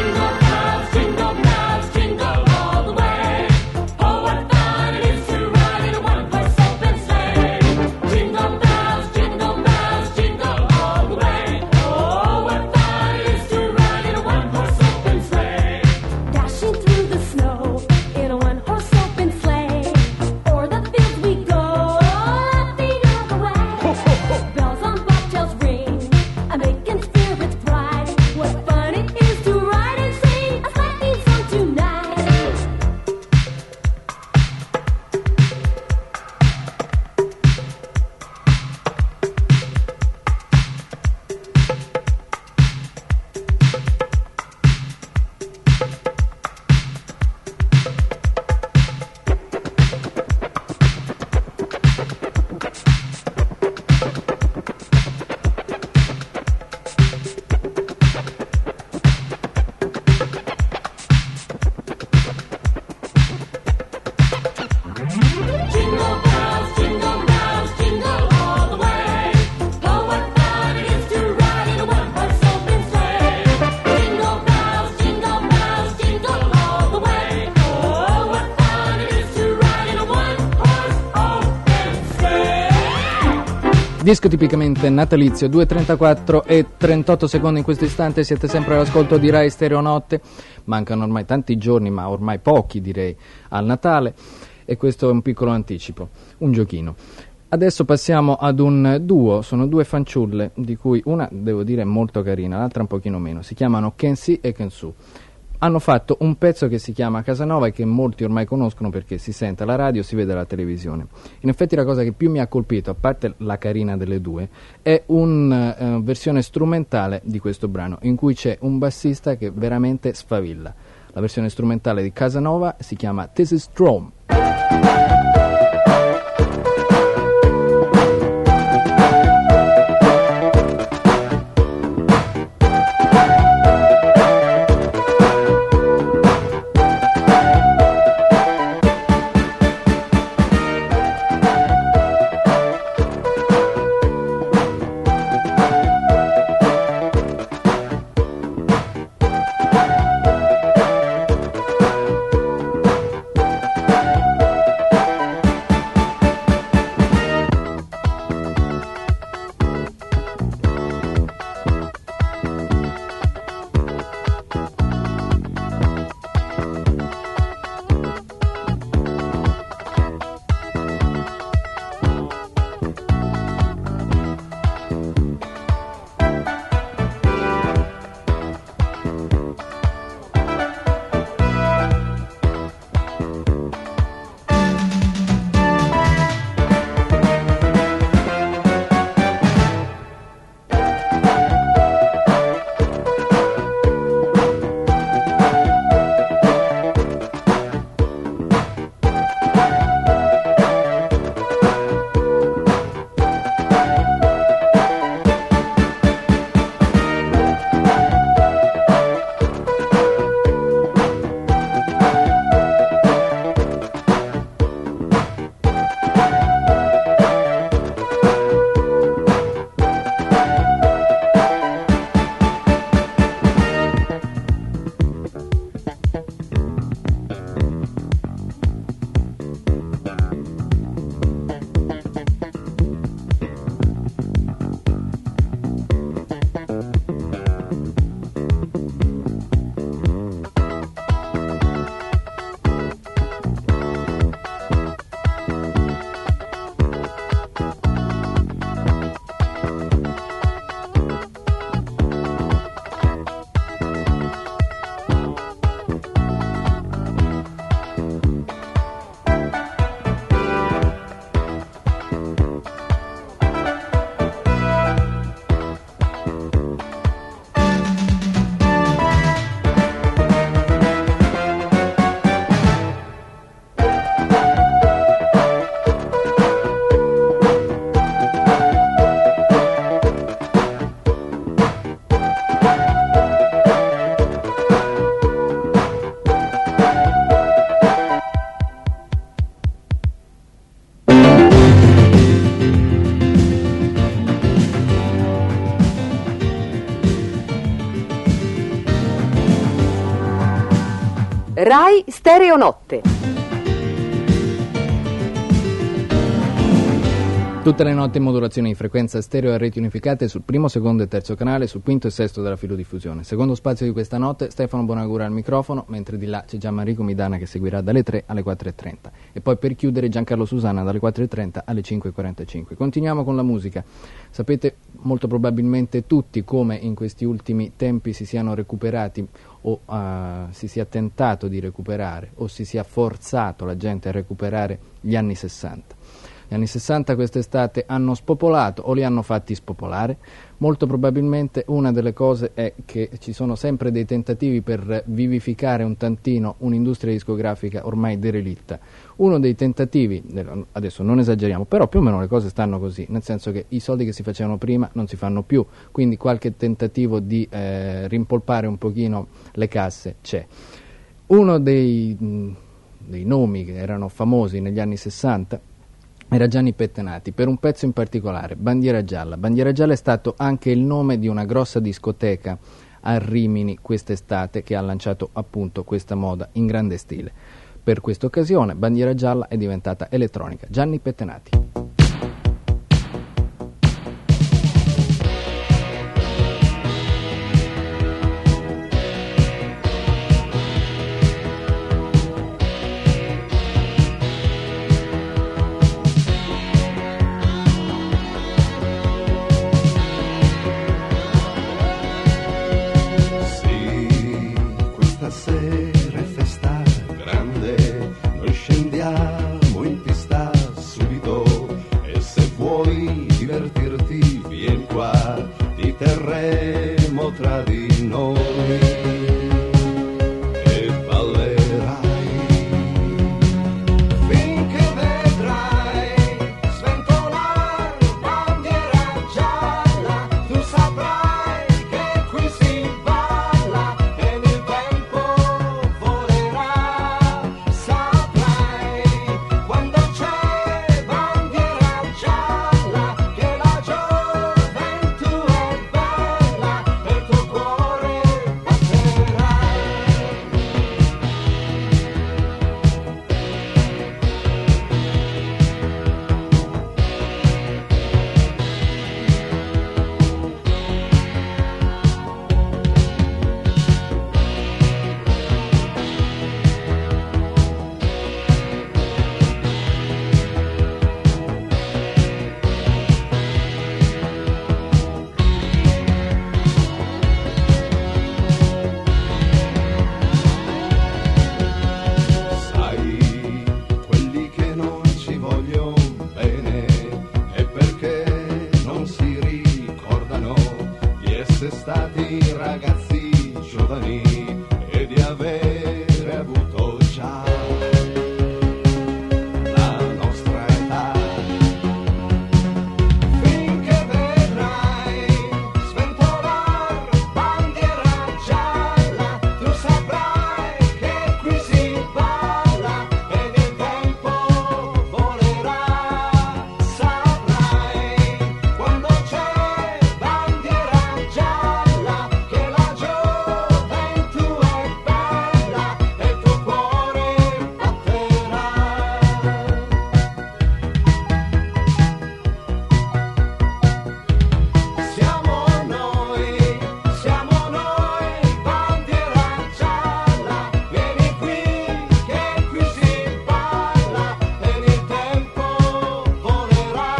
Dashing through the snow in a one-horse open sleigh, o'er the fields we go, laughing all the way. Bells on bobtails ring, a making spirits bright. What fun it is to ride and sing a sleighing song tonight. Disco tipicamente natalizio, 2:34 e 38 secondi in questo istante, siete sempre all'ascolto di Rai Stereo Notte, mancano ormai tanti giorni, ma ormai pochi direi, al Natale, e questo è un piccolo anticipo, un giochino. Adesso passiamo ad un duo, sono due fanciulle, di cui una, devo dire, è molto carina, l'altra un pochino meno. Si chiamano Kensi e Kensu. Hanno fatto un pezzo che si chiama Casanova e che molti ormai conoscono perché si sente alla radio, si vede alla televisione. In effetti la cosa che più mi ha colpito, a parte la carina delle due, è una versione strumentale di questo brano, in cui c'è un bassista che veramente sfavilla. La versione strumentale di Casanova si chiama This is Rome. Rai Stereo Notte. Tutte le notti in modulazione di frequenza stereo a reti unificate sul primo, secondo e terzo canale, sul quinto e sesto della filodiffusione. Secondo spazio di questa notte, Stefano Bonagura al microfono, mentre di là c'è Gianmarico Midana che seguirà dalle 3 alle 4.30. E poi per chiudere Giancarlo Susanna dalle 4.30 alle 5.45. Continuiamo con la musica. Sapete molto probabilmente tutti come in questi ultimi tempi si siano recuperati o si sia tentato di recuperare o si sia forzato la gente a recuperare gli anni 60. Gli anni 60 quest'estate hanno spopolato o li hanno fatti spopolare. Molto probabilmente una delle cose è che ci sono sempre dei tentativi per vivificare un tantino un'industria discografica ormai derelitta. Uno dei tentativi, adesso non esageriamo, però più o meno le cose stanno così, nel senso che i soldi che si facevano prima non si fanno più, quindi qualche tentativo di rimpolpare un pochino le casse c'è. Uno dei nomi che erano famosi negli anni 60 era Gianni Pettenati, per un pezzo in particolare, Bandiera Gialla. Bandiera Gialla è stato anche il nome di una grossa discoteca a Rimini quest'estate che ha lanciato appunto questa moda in grande stile. Per questa occasione Bandiera Gialla è diventata elettronica. Gianni Pettenati. sera è festa grande, noi scendiamo in pista subito e se vuoi divertirti vien qua, ti terremo tra di noi e ballerai finché vedrai sventolar bandiera gialla, tu saprai che qui si balla e il tempo volerà, saprai quando c'è bandiera gialla che la gioventù è bella e il tuo cuore batterà. Sai, quelli che non ci vogliono bene è perché non si ricordano di essere stati ragazzi giovani e di avere avuto già la nostra età. Finché vedrai sventolar bandiera gialla, tu saprai che qui si balla ed il tempo volerà, saprai quando c'è bandiera gialla che la gioventù è bella e il tuo cuore batterà. Siamo noi, bandiera gialla, vieni qui che qui si balla ed il tempo volerà,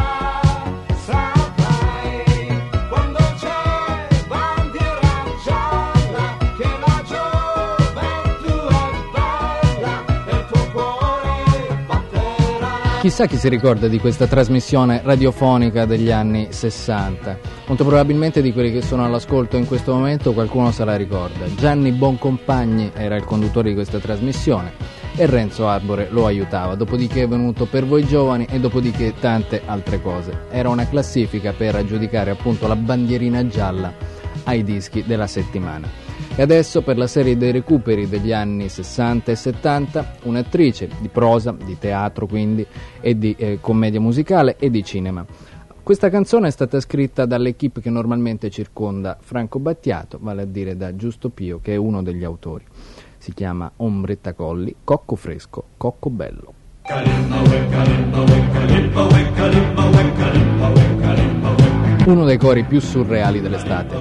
saprai quando c'è bandiera gialla che la gioventù è bella e il tuo cuore batterà. Chissà chi si ricorda di questa trasmissione radiofonica degli anni 60. Molto probabilmente di quelli che sono all'ascolto in questo momento qualcuno se la ricorda. Gianni Boncompagni era il conduttore di questa trasmissione e Renzo Arbore lo aiutava, dopodiché è venuto Per voi giovani e dopodiché tante altre cose. Era una classifica per aggiudicare appunto la bandierina gialla ai dischi della settimana. E adesso per la serie dei recuperi degli anni 60 e 70, un'attrice di prosa, di teatro quindi, e di commedia musicale e di cinema. Questa canzone è stata scritta dall'equipe che normalmente circonda Franco Battiato, vale a dire da Giusto Pio, che è uno degli autori. Si chiama Ombretta Colli, Cocco Fresco, Cocco Bello. Uno dei cori più surreali dell'estate.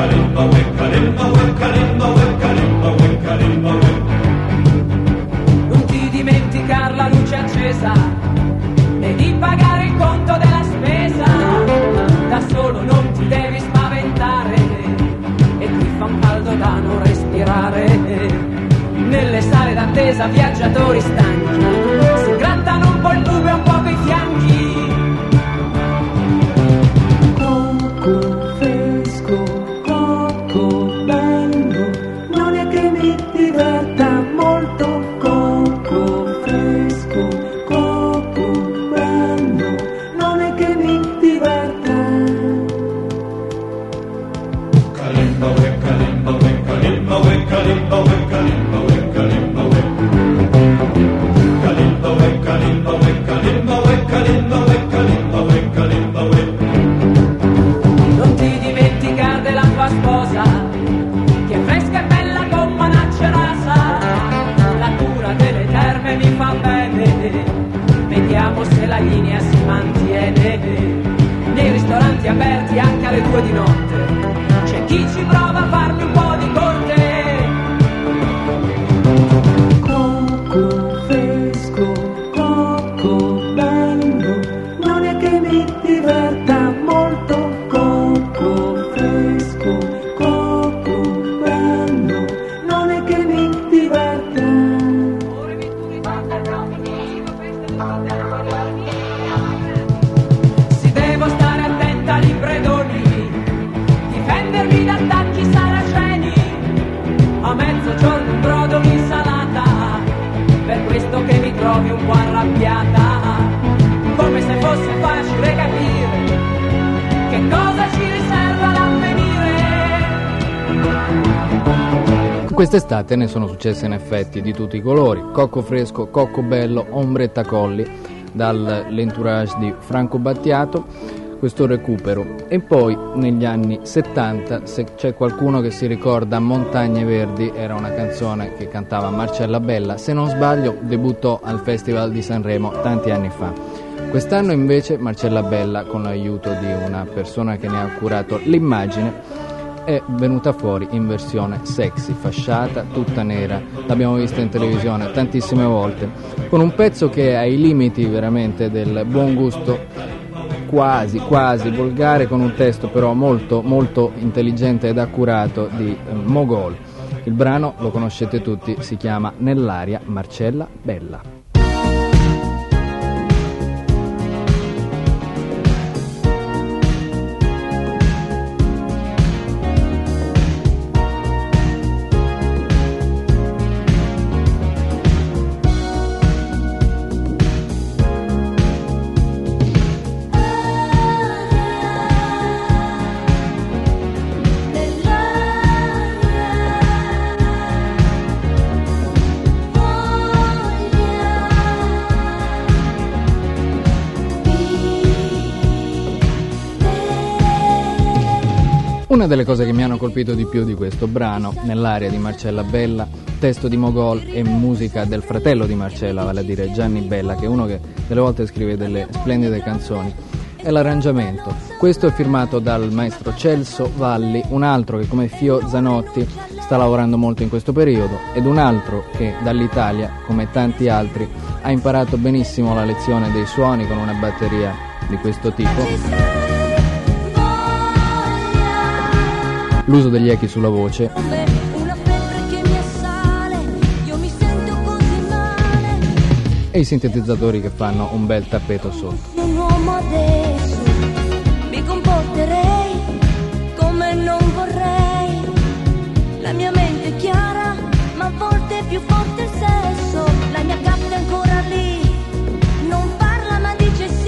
Non ti dimenticar la luce accesa e di pagare il conto della spesa. Da solo non ti devi spaventare e qui fa un caldo da non respirare. Nelle sale d'attesa viaggiatori stanchi si grattano un po' il buco e un po' i fianchi. Cocco fresco, cocco bello, non è che mi diverta molto. Cocco fresco, cocco bello, non è che mi diverta. Kalimba we, kalimba we, kalimba we, kalimba we, kalimba we, kalimba we. Kalimba we, kalimba we, kalimba we, kalimba we, kalimba we, kalimba we. Non ti dimenticar della tua sposa, che è fresca e bella come una cerasa. La cura delle terme mi fa bene, vediamo se la linea si mantiene. Nei ristoranti aperti anche alle 2 di notte, c'è chi ci prova a farmi un po' di corte. Cocco fresco, cocco bello, non è che mi diverta molto. Cocco fresco, cocco bello, non è che mi diverta. con un brodo di insalata, per questo che mi trovi un po' arrabbiata, come se fosse facile capire che cosa ci riserva l'avvenire. Quest'estate ne sono successe in effetti di tutti i colori: cocco fresco, cocco bello, ombretta colli, dall'entourage di Franco Battiato, questo recupero. E poi negli anni 70, se c'è qualcuno che si ricorda Montagne Verdi, era una canzone che cantava Marcella Bella, se non sbaglio debuttò al Festival di Sanremo tanti anni fa. Quest'anno invece Marcella Bella, con l'aiuto di una persona che ne ha curato l'immagine, è venuta fuori in versione sexy, fasciata, tutta nera, l'abbiamo vista in televisione tantissime volte, con un pezzo che è ai limiti veramente del buon gusto, quasi volgare, con un testo però molto molto intelligente ed accurato di Mogol. Il brano lo conoscete tutti, si chiama Nell'aria Marcella Bella. Una delle cose che mi hanno colpito di più di questo brano, Nell'aria di Marcella Bella, testo di Mogol e musica del fratello di Marcella, vale a dire Gianni Bella, che è uno che delle volte scrive delle splendide canzoni, è l'arrangiamento. Questo è firmato dal maestro Celso Valli, un altro che come Fio Zanotti sta lavorando molto in questo periodo, ed un altro che dall'Italia, come tanti altri, ha imparato benissimo la lezione dei suoni con una batteria di questo tipo. L'uso degli echi sulla voce e i sintetizzatori che fanno un bel tappeto sotto. Un uomo adesso mi comporterei come non vorrei. La mia mente è chiara, ma a volte è più forte il sesso. La mia gatta è ancora lì, non parla ma dice sì.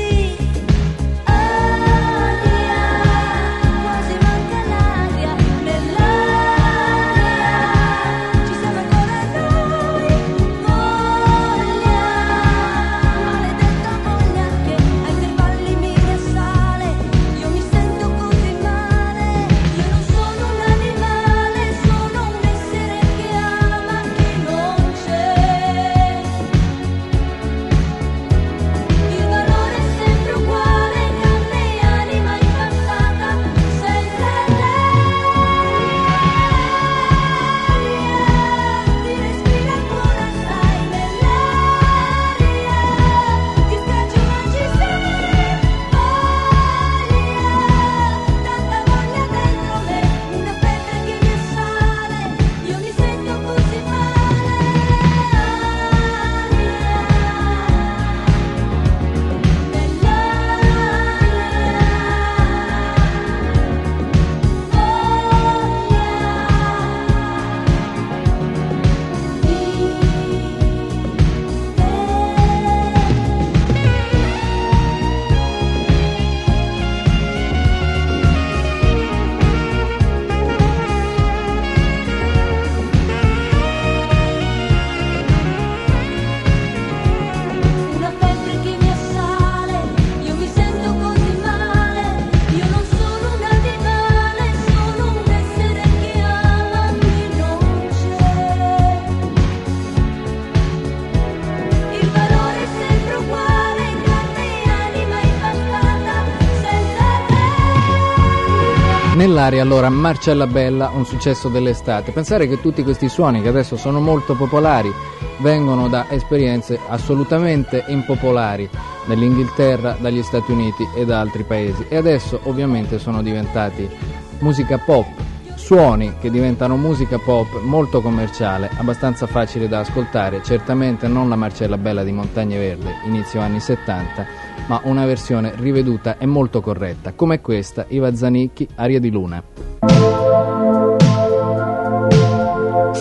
Nell'aria allora Marcella Bella, un successo dell'estate. Pensare che tutti questi suoni che adesso sono molto popolari vengono da esperienze assolutamente impopolari dall'Inghilterra, dagli Stati Uniti e da altri paesi, e adesso ovviamente sono diventati musica pop, suoni che diventano musica pop molto commerciale, abbastanza facile da ascoltare, certamente non la Marcella Bella di Montagne Verde inizio anni 70, ma una versione riveduta e molto corretta, come questa, Iva Zanicchi, Aria di Luna.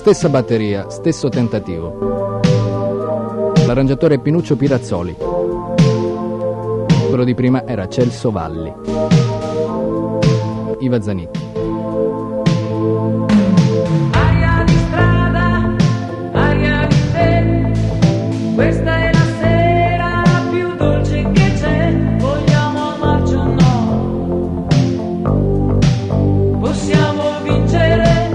stessa batteria, stesso tentativo. L'arrangiatore è Pinuccio Pirazzoli. Quello di prima era Celso Valli. Iva Zanicchi. Aria di strada, aria di te, questa è la sera più dolce che c'è. Vogliamo amarci o no? Possiamo vincere,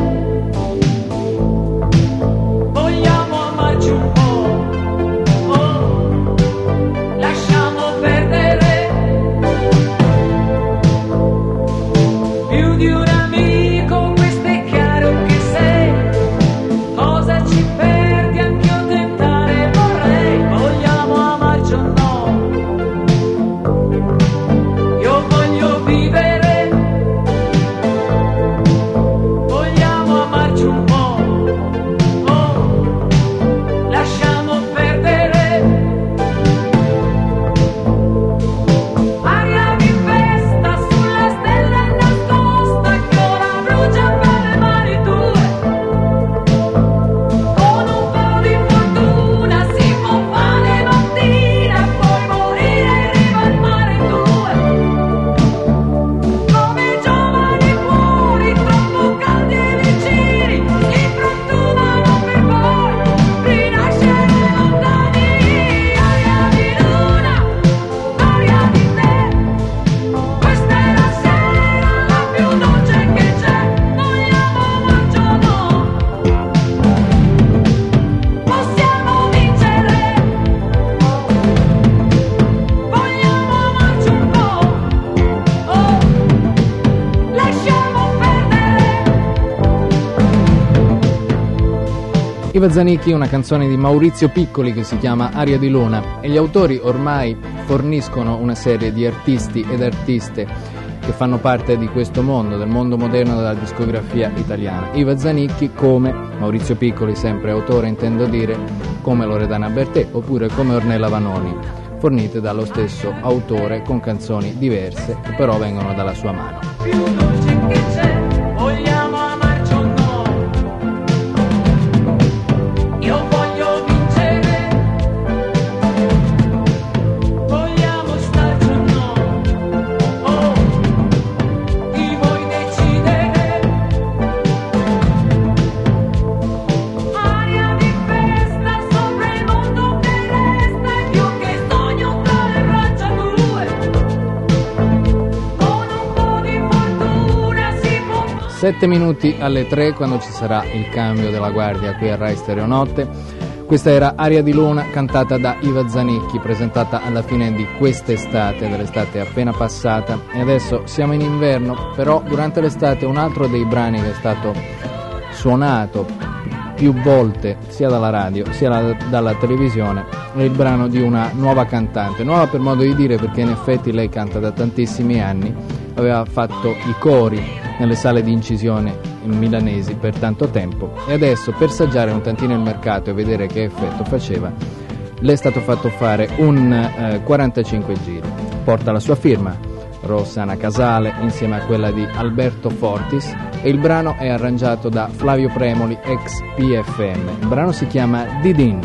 vogliamo amarci un po', oh, lasciamo perdere. Più di un amico, questo è chiaro che sei. Cosa ci perdi? Anch'io tentare vorrei. Vogliamo amarci o no? Io voglio vivere. Vogliamo amarci un po', oh, lasciamo perdere. Aria di festa sulla stella nascosta che ora brucia per le mani tue. Con un po' di fortuna si può fare mattina e poi morire in riva al mare in due. Come giovani cuori troppo caldi e vicini si frantumano per poi rinascere lontani. Aria di luna, aria di te, questa è la sera la più dolce che c'è. Vogliamo amarci o no? Possiamo vincere, vogliamo amarci un po', oh, lasciamo perdere. Iva Zanicchi, una canzone di Maurizio Piccoli che si chiama Aria di Luna, e gli autori ormai forniscono una serie di artisti ed artiste che fanno parte di questo mondo, del mondo moderno della discografia italiana. Iva Zanicchi come Maurizio Piccoli, sempre autore intendo dire, come Loredana Bertè oppure come Ornella Vanoni, fornite dallo stesso autore con canzoni diverse che però vengono dalla sua mano. Più dolce che c'è, vogliamo amarci o no? Io voglio vincere, vogliamo starci o no? Oh, chi vuoi decidere? Aria di festa sopra il mondo che resta, è più che sogno tra le braccia tue. Con un po' di fortuna si può 7 minuti alle 3 quando ci sarà il cambio della guardia qui a Rai Stereo Notte. Questa era Aria di Luna cantata da Iva Zanicchi, presentata alla fine di quest'estate, dell'estate appena passata, e adesso siamo in inverno, però durante l'estate un altro dei brani che è stato suonato più volte sia dalla radio sia dalla televisione è il brano di una nuova cantante, nuova per modo di dire perché in effetti lei canta da tantissimi anni, aveva fatto i cori nelle sale di incisione milanesi per tanto tempo e adesso per saggiare un tantino il mercato e vedere che effetto faceva le è stato fatto fare un 45 giri. Porta la sua firma, Rossana Casale, insieme a quella di Alberto Fortis, e il brano è arrangiato da Flavio Premoli, ex PFM. Il brano si chiama Didin.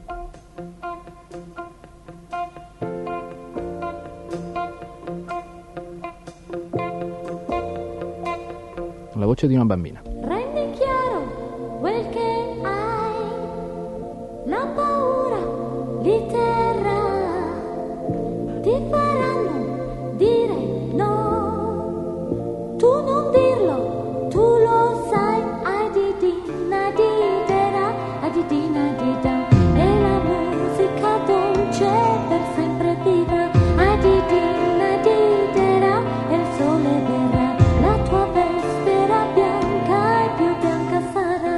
La voce di una bambina. Rendi chiaro quel che hai, la paura li terrà, ti faranno dire no, tu non dirlo, tu lo sai, adidina didera, adidina dida, e la musica dolce per sempre vivrà, adidina didera, e il sole verrà, la tua veste era bianca e più bianca sarà.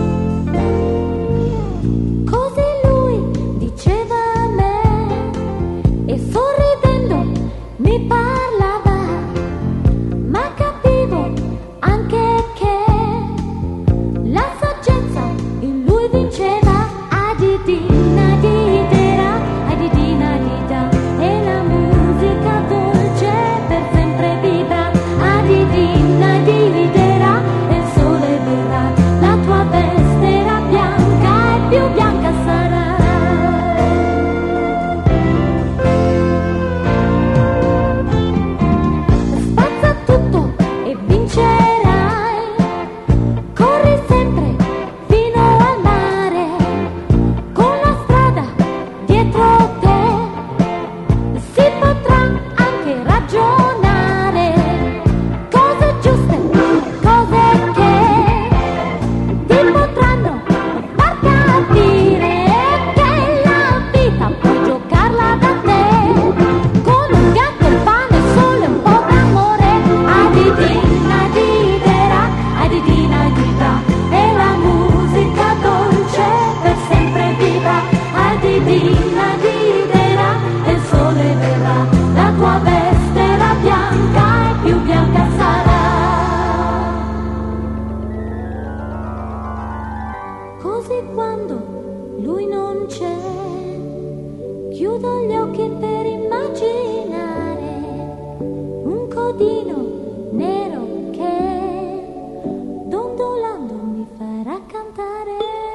Così lui diceva a me, così quando lui non c'è, chiudo gli occhi per immaginare un codino nero che dondolando mi farà cantare.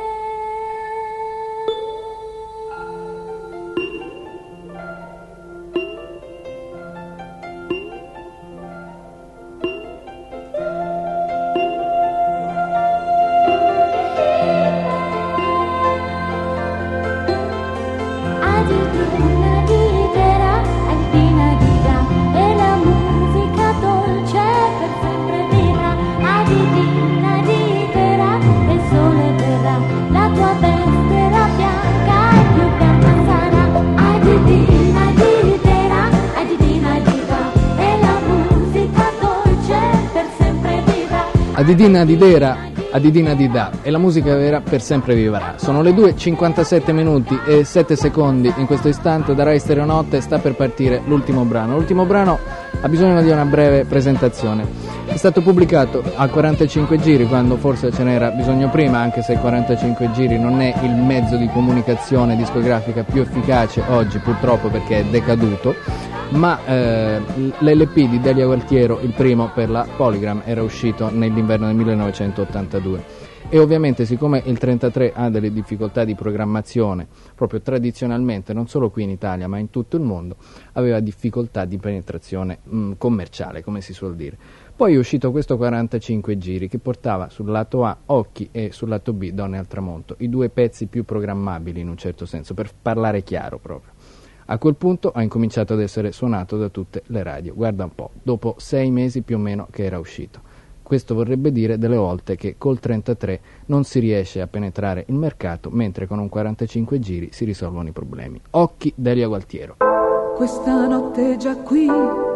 Adidina Didera, Adidina Dida, e la musica vera per sempre vivrà. Sono le 2:57 minuti e 7 secondi in questo istante. Da Rai Stereo Notte sta per partire l'ultimo brano. L'ultimo brano ha bisogno di una breve presentazione. È stato pubblicato a 45 giri, quando forse ce n'era bisogno prima, anche se 45 giri non è il mezzo di comunicazione discografica più efficace oggi, purtroppo, perché è decaduto. Ma l'LP di Delia Gualtiero, il primo per la Polygram, era uscito nell'inverno del 1982 e ovviamente, siccome il 33 ha delle difficoltà di programmazione proprio tradizionalmente, non solo qui in Italia ma in tutto il mondo, aveva difficoltà di penetrazione commerciale, come si suol dire. Poi è uscito questo 45 giri che portava sul lato A Occhi e sul lato B Donne al tramonto, i due pezzi più programmabili in un certo senso, per parlare chiaro proprio. A quel punto ha incominciato ad essere suonato da tutte le radio, guarda un po', dopo 6 mesi più o meno che era uscito. Questo vorrebbe dire delle volte che col 33 non si riesce a penetrare il mercato, mentre con un 45 giri si risolvono i problemi. Occhi, Delia Gualtiero. Questa notte è già qui,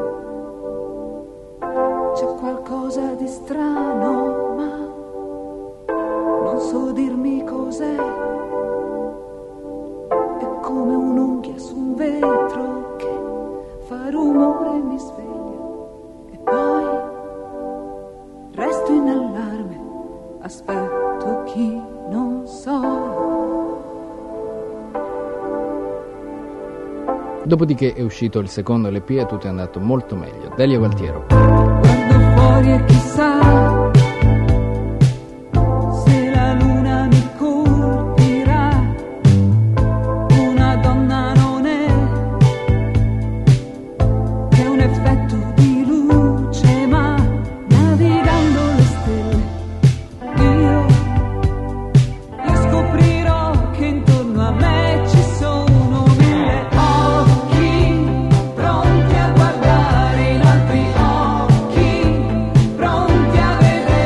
c'è qualcosa di strano, ma non so dirmi cos'è. Come un'unghia su un vetro che fa rumore e mi sveglia, e poi resto in allarme, aspetto chi non so. Dopodiché è uscito il secondo LP e tutto è andato molto meglio. Delia Gualtiero. Guardo fuori e chissà se la luna mi colpirà. Una donna non è che un effetto di luce, ma navigando le stelle io scoprirò che intorno a me ci sono 1000 occhi pronti a guardare in altri occhi, pronti a vedere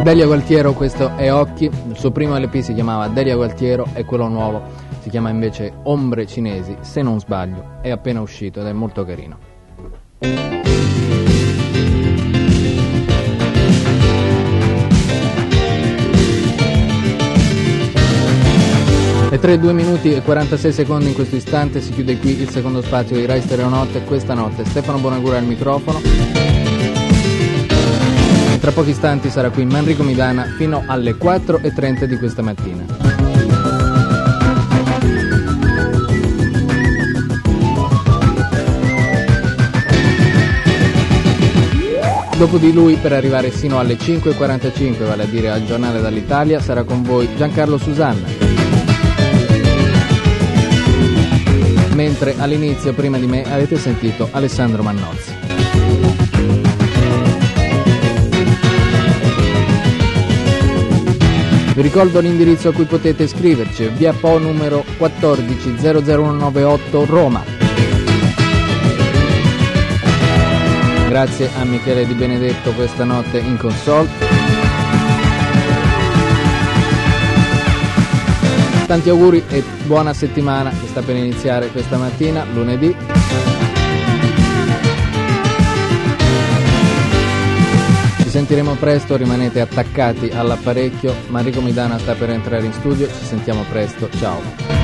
Delia Gualtiero, questo è Occhi, il suo primo LP si chiamava Delia Gualtiero e quello nuovo si chiama invece Ombre Cinesi, se non sbaglio, è appena uscito ed è molto carino. E 2 minuti e 46 secondi in questo istante, si chiude qui il secondo spazio di Rai Stereo Notte. Questa notte Stefano Bonagura al microfono. Tra pochi istanti sarà qui Manrico Midana fino alle 4:30 di questa mattina. Dopo di lui, per arrivare sino alle 5:45, vale a dire al giornale dall'Italia, sarà con voi Giancarlo Susanna. Mentre all'inizio, prima di me, avete sentito Alessandro Mannozzi. Vi ricordo l'indirizzo a cui potete scriverci, via Po numero 14 00198 Roma. Grazie a Michele Di Benedetto questa notte in console. Tanti auguri e buona settimana che sta per iniziare questa mattina, lunedì. Ci sentiremo presto, rimanete attaccati all'apparecchio. Manrico Midana sta per entrare in studio, ci sentiamo presto, ciao.